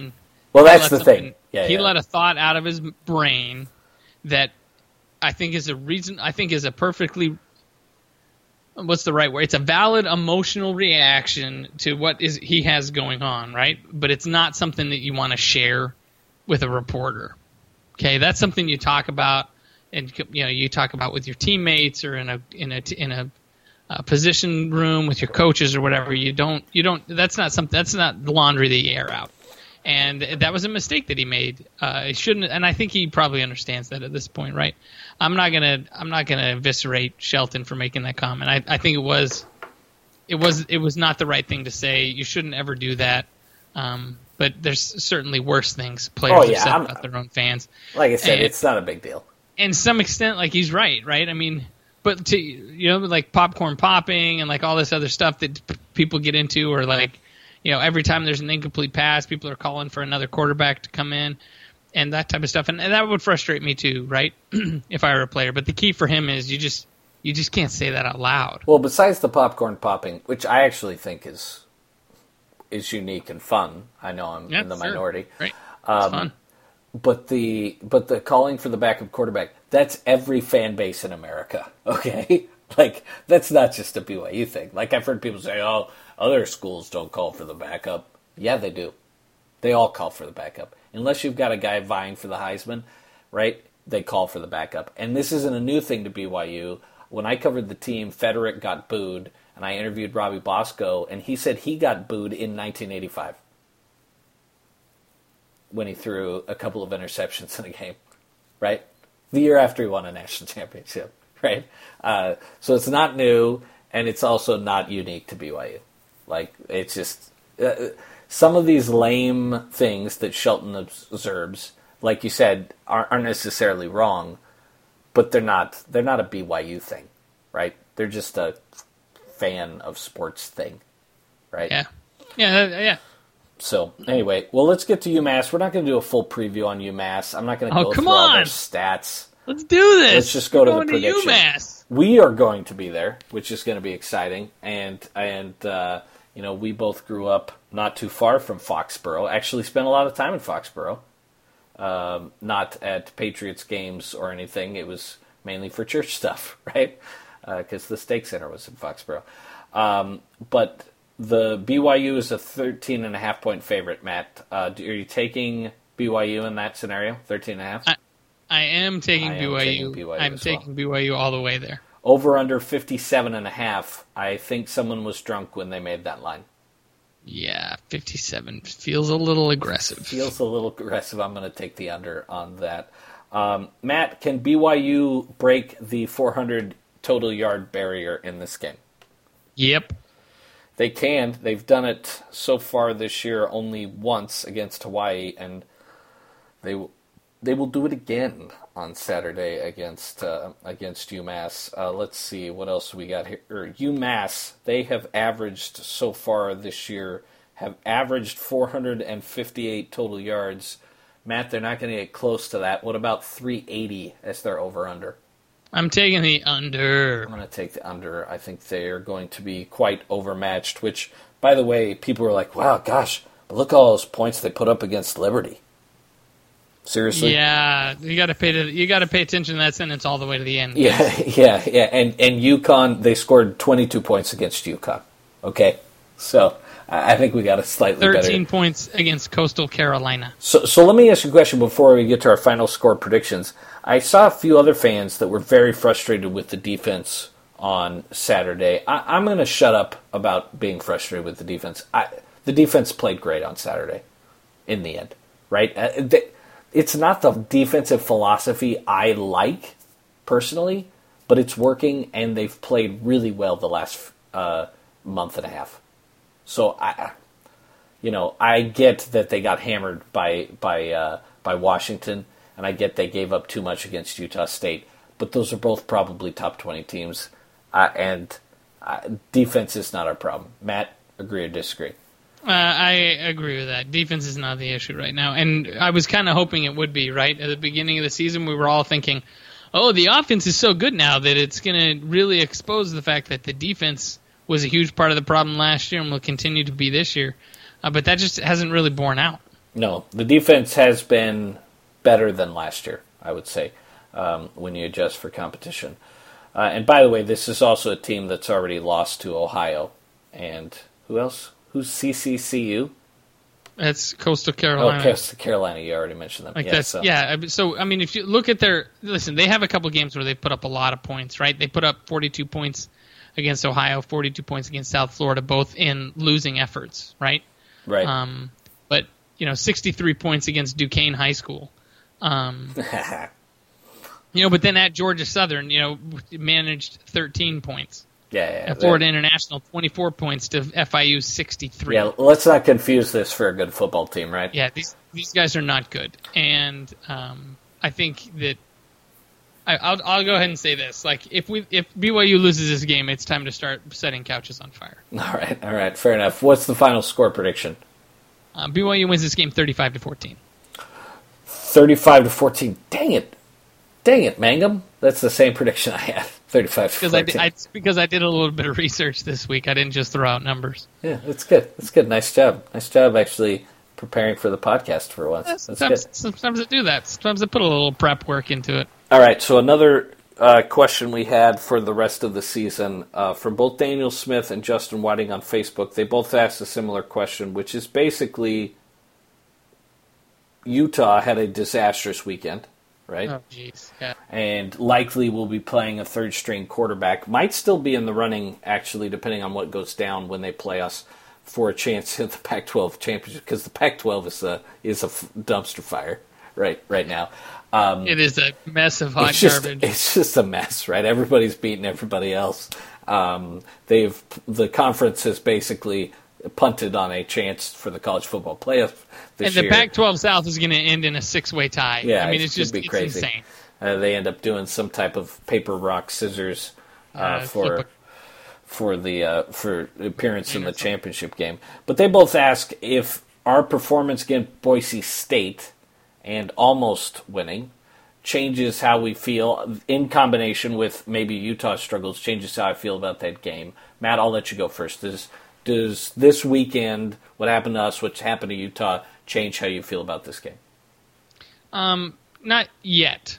Well, that's the thing. He let a thought out of his brain that I think is a perfectly, what's the right word? It's a valid emotional reaction to what he has going on, right? But it's not something that you want to share with a reporter. Okay, that's something you talk about, and you talk about with your teammates or in a position room with your coaches or whatever. You don't. That's not the laundry that you air out. And that was a mistake that he made. He shouldn't, and I think he probably understands that at this point, right? I'm not gonna eviscerate Shelton for making that comment. I think it was not the right thing to say. You shouldn't ever do that. But there's certainly worse things players have said about their own fans. Like I said, it's not a big deal. And to some extent, like, he's right? I mean, but like popcorn popping and like all this other stuff that people get into, or like, every time there's an incomplete pass, people are calling for another quarterback to come in and that type of stuff. And that would frustrate me too, right? If I were a player. But the key for him is you just can't say that out loud. Well, besides the popcorn popping, which I actually think is unique and fun. I know I'm in the minority. Right. It's fun. But the calling for the backup quarterback, that's every fan base in America. Okay? Like, that's not just a BYU thing. Like, I've heard people say, oh, other schools don't call for the backup. Yeah, they do. They all call for the backup. Unless you've got a guy vying for the Heisman, right? They call for the backup. And this isn't a new thing to BYU. When I covered the team, Federick got booed, and I interviewed Robbie Bosco, and he said he got booed in 1985 when he threw a couple of interceptions in a game, right? The year after he won a national championship, right? So it's not new, and it's also not unique to BYU. Like, it's just some of these lame things that Shelton observes, like you said, aren't necessarily wrong, but they're not a BYU thing, right? They're just a fan of sports thing, right? Yeah. So, anyway, well, let's get to UMass. We're not going to do a full preview on UMass. I'm not going to go through all their stats. Let's do this. Let's just go to the prediction. UMass. We are going to be there, which is going to be exciting. And we both grew up not too far from Foxborough. Actually spent a lot of time in Foxborough. Not at Patriots games or anything. It was mainly for church stuff, right? Because the Stake Center was in Foxborough. But the BYU is a 13.5-point favorite, Matt. Are you taking BYU in that scenario, 13.5? I am taking BYU. I'm taking BYU all the way there. Over under 57.5. I think someone was drunk when they made that line. Yeah, 57 feels a little aggressive. I'm going to take the under on that. Matt, can BYU break the 400 total yard barrier in this game? Yep. They can. They've done it so far this year only once against Hawaii, and they will do it again on Saturday against UMass. Let's see what else we got here. UMass, they have averaged so far this year, have averaged 458 total yards. Matt, they're not going to get close to that. What about 380 as their over-under? I'm taking the under. I'm going to take the under. I think they are going to be quite overmatched, which, by the way, people are like, wow, gosh, but look at all those points they put up against Liberty. Seriously? Yeah, you got to pay attention to that sentence all the way to the end. Yeah. And UConn, they scored 22 points against UConn. Okay, so I think we got a slightly 13 points against Coastal Carolina. So let me ask you a question before we get to our final score predictions. I saw a few other fans that were very frustrated with the defense on Saturday. I'm going to shut up about being frustrated with the defense. The defense played great on Saturday, in the end, right? It's not the defensive philosophy I like, personally, but it's working, and they've played really well the last month and a half. So, I get that they got hammered by Washington, and I get they gave up too much against Utah State, but those are both probably top 20 teams, and defense is not our problem. Matt, agree or disagree? I agree with that. Defense is not the issue right now, and I was kind of hoping it would be, right? At the beginning of the season, we were all thinking, oh, the offense is so good now that it's going to really expose the fact that the defense was a huge part of the problem last year and will continue to be this year. But that just hasn't really borne out. No, the defense has been better than last year, I would say, when you adjust for competition. And by the way, this is also a team that's already lost to Ohio. And who else? Who's CCCU? That's Coastal Carolina. Oh, Coastal Carolina. You already mentioned them. So, I mean, if you look at listen, they have a couple games where they put up a lot of points, right? They put up 42 points against Ohio, 42 points against South Florida, both in losing efforts, right? Right. But 63 points against Duquesne High School. But then at Georgia Southern, managed 13 points. Yeah. At Florida International, 24 points to FIU 63. Yeah, let's not confuse this for a good football team, right? Yeah, these guys are not good, and I think that I'll go ahead and say this: like, if BYU loses this game, it's time to start setting couches on fire. All right, fair enough. What's the final score prediction? BYU wins this game 35-14. 35-14. Dang it, Mangum. That's the same prediction I had. 35-14. Because I did a little bit of research this week. I didn't just throw out numbers. Yeah, that's good. That's good. Nice job. Nice job actually preparing for the podcast for once. Yeah, sometimes I do that. Sometimes I put a little prep work into it. All right, so another question we had for the rest of the season from both Daniel Smith and Justin Whiting on Facebook. They both asked a similar question, which is basically Utah had a disastrous weekend. Right? Oh, jeez. Yeah. And likely will be playing a third-string quarterback. Might still be in the running, actually, depending on what goes down when they play us for a chance at the Pac-12 championship, because the Pac-12 is a dumpster fire right now. It is a mess of hot garbage. It's just a mess, right? Everybody's beating everybody else. The conference has basically punted on a chance for the college football playoff this year. And the Pac-12 South is going to end in a 6-way tie. Yeah, I mean, it's crazy. Insane. They end up doing some type of paper, rock, scissors for appearance in the championship game. But they both ask if our performance against Boise State and almost winning changes how we feel in combination with maybe Utah struggles, changes how I feel about that game. Matt, I'll let you go first. Does this weekend, what happened to us, what happened to Utah, change how you feel about this game? Not yet.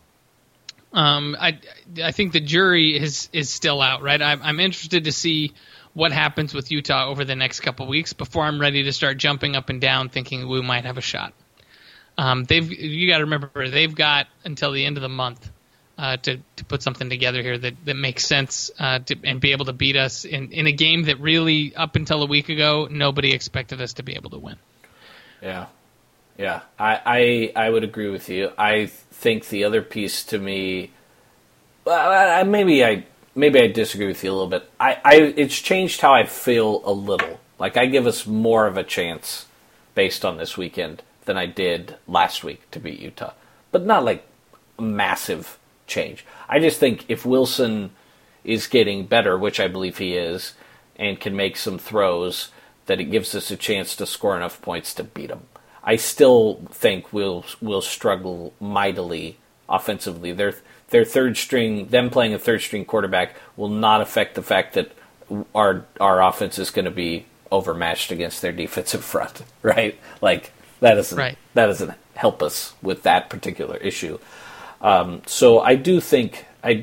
I think the jury is still out, right? I'm interested to see what happens with Utah over the next couple of weeks before I'm ready to start jumping up and down thinking we might have a shot. You got to remember, they've got until the end of the month to put something together here that makes sense and be able to beat us in a game that really, up until a week ago, nobody expected us to be able to win. Yeah. I would agree with you. I think the other piece to me, maybe I disagree with you a little bit. It's changed how I feel a little. Like, I give us more of a chance based on this weekend than I did last week to beat Utah, but not like a massive change. I just think if Wilson is getting better, which I believe he is, and can make some throws, that it gives us a chance to score enough points to beat him. I still think we'll struggle mightily offensively. Their third string, them playing a third string quarterback, will not affect the fact that our offense is going to be overmatched against their defensive front, right? Like that doesn't help us with that particular issue. So I think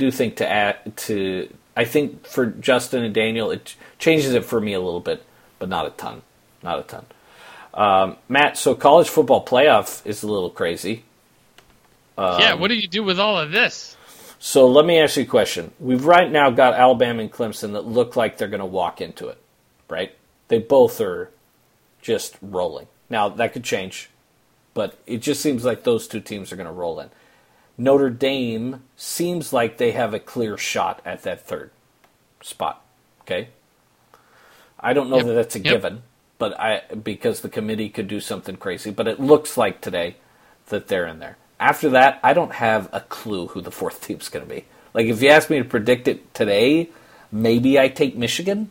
for Justin and Daniel, it changes it for me a little bit, but not a ton. Matt, so college football playoff is a little crazy. What do you do with all of this? So let me ask you a question. We've right now got Alabama and Clemson that look like they're going to walk into it, right? They both are just rolling. Now, that could change, but it just seems like those two teams are going to roll in. Notre Dame seems like they have a clear shot at that third spot, okay? I don't know that that's a given, but because the committee could do something crazy, but it looks like today that they're in there. After that, I don't have a clue who the fourth team's going to be. Like, if you ask me to predict it today, maybe I take Michigan.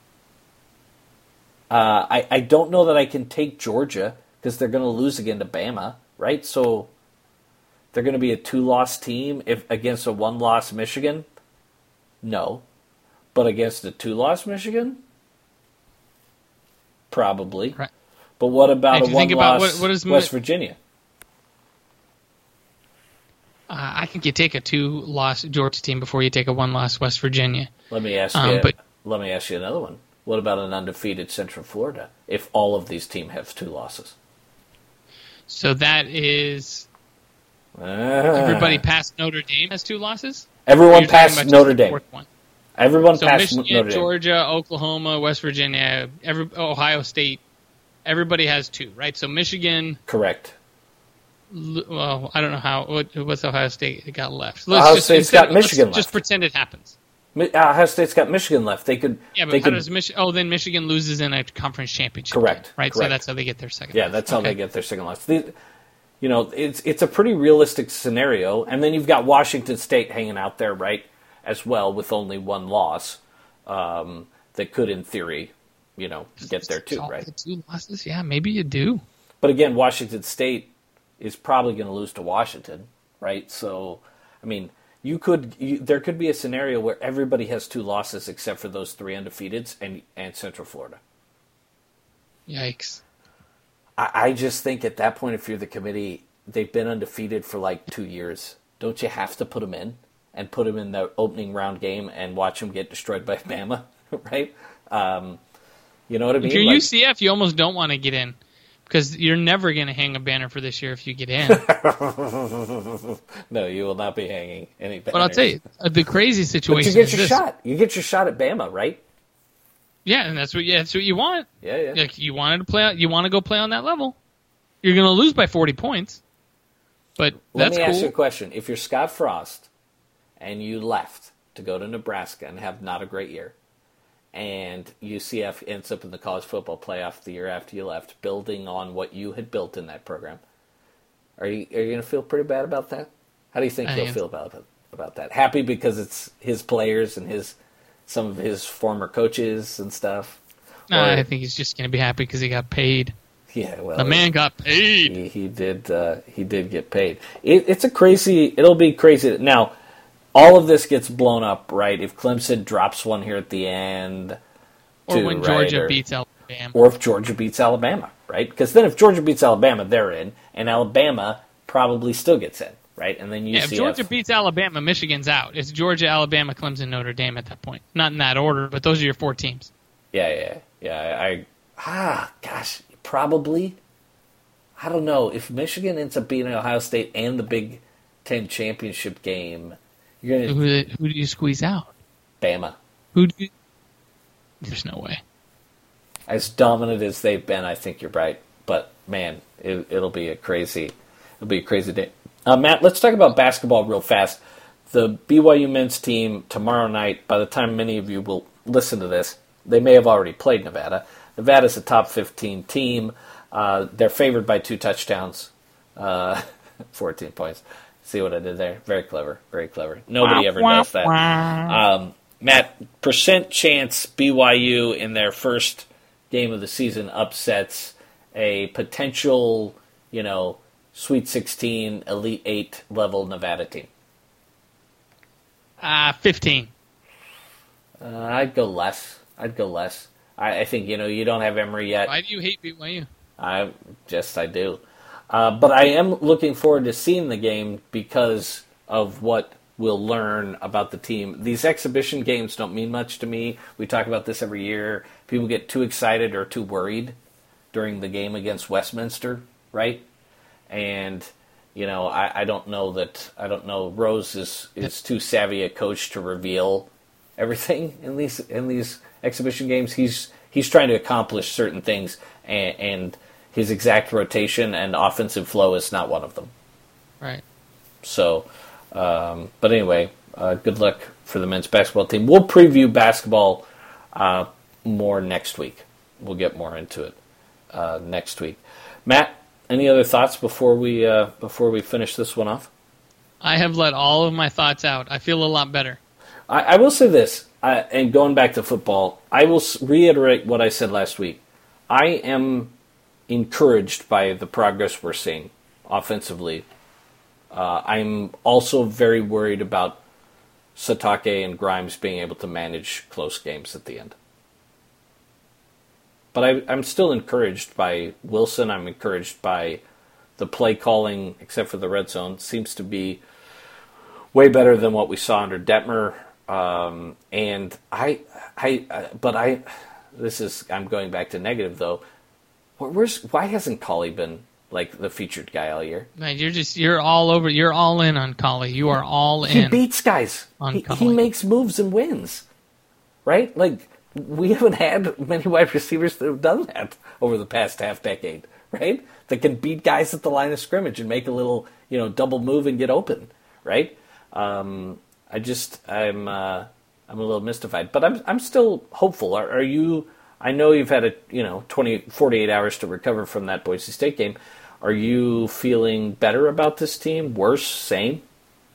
I don't know that I can take Georgia because they're going to lose again to Bama, right? So they're going to be a 2-loss team against a 1-loss Michigan? No. But against a 2-loss Michigan? Probably. Right. But what about if a you think about one-loss what is West Virginia? I think you take a 2-loss Georgia team before you take a 1-loss West Virginia. Let me ask you another one. What about an undefeated Central Florida if all of these teams have 2 losses? So that is everybody past Notre Dame has 2 losses? Everyone past Notre Dame. Everyone so past Michigan, Notre Dame. Georgia, Oklahoma, West Virginia, Ohio State, everybody has 2, right? So Michigan. Correct. Well, I don't know what's Ohio State got left. Ohio State's got Michigan left. Just pretend it happens. Ohio State's got Michigan left. They could. Yeah, but does then Michigan loses in a conference championship. Correct. Game, right. Correct. So that's how they get their second. Yeah, that's how they get their second loss. It's a pretty realistic scenario, and then you've got Washington State hanging out there, right, as well, with only 1 loss. That could, in theory, get there too, right? 2 losses, yeah, maybe you do. But again, Washington State is probably going to lose to Washington, right? So, I mean, there could be a scenario where everybody has 2 losses except for those 3 undefeateds and Central Florida. Yikes. I just think at that point, if you're the committee, they've been undefeated for like 2 years. Don't you have to put them in and put them in the opening round game and watch them get destroyed by Bama, right? You know what I mean? If you're UCF, you almost don't want to get in. Because you're never going to hang a banner for this year if you get in. No, you will not be hanging any banners. But I'll tell you, the crazy situation but you get your shot. You get your shot at Bama, right? Yeah, and that's what you want. Yeah. Like you wanted to play. You want to go play on that level. You're going to lose by 40 points. But that's cool. Let me ask you a question. If you're Scott Frost and you left to go to Nebraska and have not a great year, and UCF ends up in the college football playoff the year after you left, building on what you had built in that program, are you going to feel pretty bad about that? How do you think he'll feel about that? Happy because it's his players and some of his former coaches and stuff? I think he's just going to be happy because he got paid. Yeah, well, the man got paid. He did get paid. It'll be crazy. Now, all of this gets blown up, right? If Clemson drops one here at the end, or when Georgia beats Alabama, or if Georgia beats Alabama, right? Because then if Georgia beats Alabama, they're in, and Alabama probably still gets in, right? And then if Georgia beats Alabama, Michigan's out. It's Georgia, Alabama, Clemson, Notre Dame at that point. Not in that order, but those are your 4 teams. Yeah. Gosh, probably. I don't know if Michigan ends up beating Ohio State and the Big Ten championship game. Who do you squeeze out? Bama. There's no way. As dominant as they've been, I think you're right. But man, it'll be a crazy day. Matt, let's talk about basketball real fast. The BYU men's team tomorrow night. By the time many of you will listen to this, they may have already played Nevada. Nevada's a top 15 team. They're favored by 2 touchdowns, 14 points. See what I did there? Very clever. Very clever. Nobody ever does that. Matt, percent chance BYU in their first game of the season upsets a potential, Sweet 16, Elite 8 level Nevada team? 15. I'd go less. I think, you don't have Emory yet. Why do you hate BYU? I do. But I am looking forward to seeing the game because of what we'll learn about the team. These exhibition games don't mean much to me. We talk about this every year. People get too excited or too worried during the game against Westminster, right? And, I don't know Rose is too savvy a coach to reveal everything in these exhibition games. He's trying to accomplish certain things, and his exact rotation and offensive flow is not one of them. Right. So, but anyway, good luck for the men's basketball team. We'll preview basketball more next week. We'll get more into it next week. Matt, any other thoughts before we finish this one off? I have let all of my thoughts out. I feel a lot better. I will say this, and going back to football, I will reiterate what I said last week. I am encouraged by the progress we're seeing offensively. I'm also very worried about Satake and Grimes being able to manage close games at the end. But I'm still encouraged by Wilson. I'm encouraged by the play calling, except for the red zone, seems to be way better than what we saw under Detmer. I'm going back to negative though. Why hasn't Colley been like the featured guy all year? Man, you're all over. You're all in on Colley. You are all in. He beats guys. He makes moves and wins, right? Like we haven't had many wide receivers that have done that over the past half decade, right? That can beat guys at the line of scrimmage and make a little, double move and get open, right? I'm a little mystified, but I'm still hopeful. Are you? I know you've had 48 hours to recover from that Boise State game. Are you feeling better about this team? Worse? Same?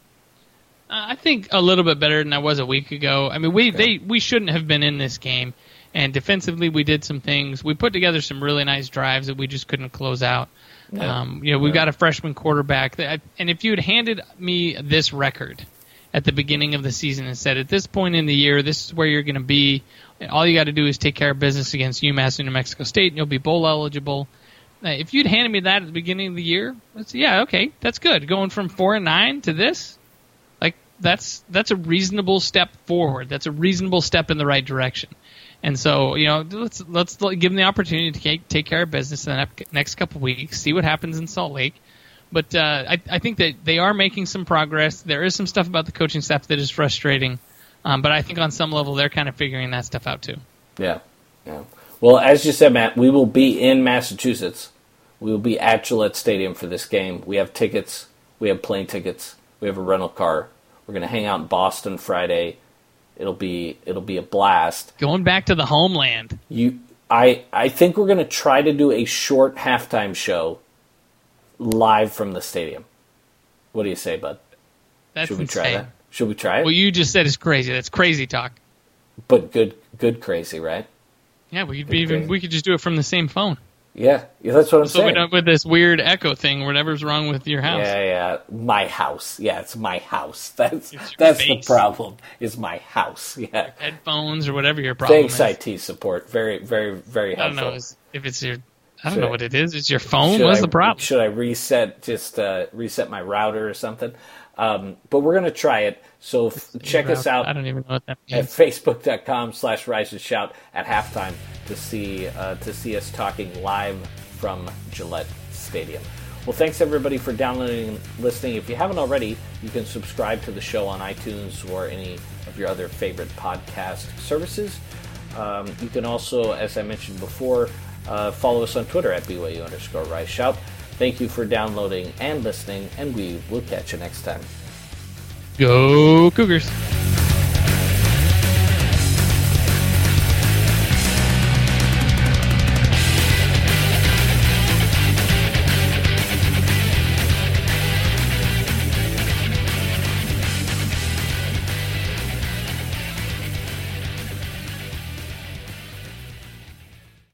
I think a little bit better than I was a week ago. I mean, we shouldn't have been in this game, and defensively we did some things. We put together some really nice drives that we just couldn't close out. We've got a freshman quarterback, and if you had handed me this record at the beginning of the season and said, at this point in the year, this is where you're going to be, and all you got to do is take care of business against UMass and New Mexico State, and you'll be bowl eligible. If you'd handed me that at the beginning of the year, I'd say, yeah, okay, that's good. Going from 4-9 to this, like that's a reasonable step forward. That's a reasonable step in the right direction. And so, let's give them the opportunity to take care of business in the next couple of weeks, see what happens in Salt Lake. But I think that they are making some progress. There is some stuff about the coaching staff that is frustrating. But I think on some level they're kind of figuring that stuff out too. Yeah. Well, as you said, Matt, we will be in Massachusetts. We will be at Gillette Stadium for this game. We have tickets. We have plane tickets. We have a rental car. We're going to hang out in Boston Friday. It'll be a blast. Going back to the homeland. I think we're going to try to do a short halftime show live from the stadium. What do you say, bud? Should we insane. Try that? Should we try it? Well, you just said it's crazy. That's crazy talk. But good crazy, right? Yeah, we could just do it from the same phone. Yeah, that's what I'm saying. So we don't with this weird echo thing, whatever's wrong with your house. Yeah, my house. Yeah, it's my house. That's the problem. Is my house. Yeah, headphones or whatever your problem is. Thanks, IT support. Very, very, very helpful. I don't know if it's your. I don't know what it is. It's your phone. What's the problem? Should I reset my router or something? But we're going to try it. So check us out. I don't even know what that means. At facebook.com/Rise and Shout at halftime to see us talking live from Gillette Stadium. Well, thanks everybody for downloading and listening. If you haven't already, you can subscribe to the show on iTunes or any of your other favorite podcast services. You can also, as I mentioned before, follow us on Twitter at BYU_Rise Shout. Thank you for downloading and listening, and we will catch you next time. Go Cougars!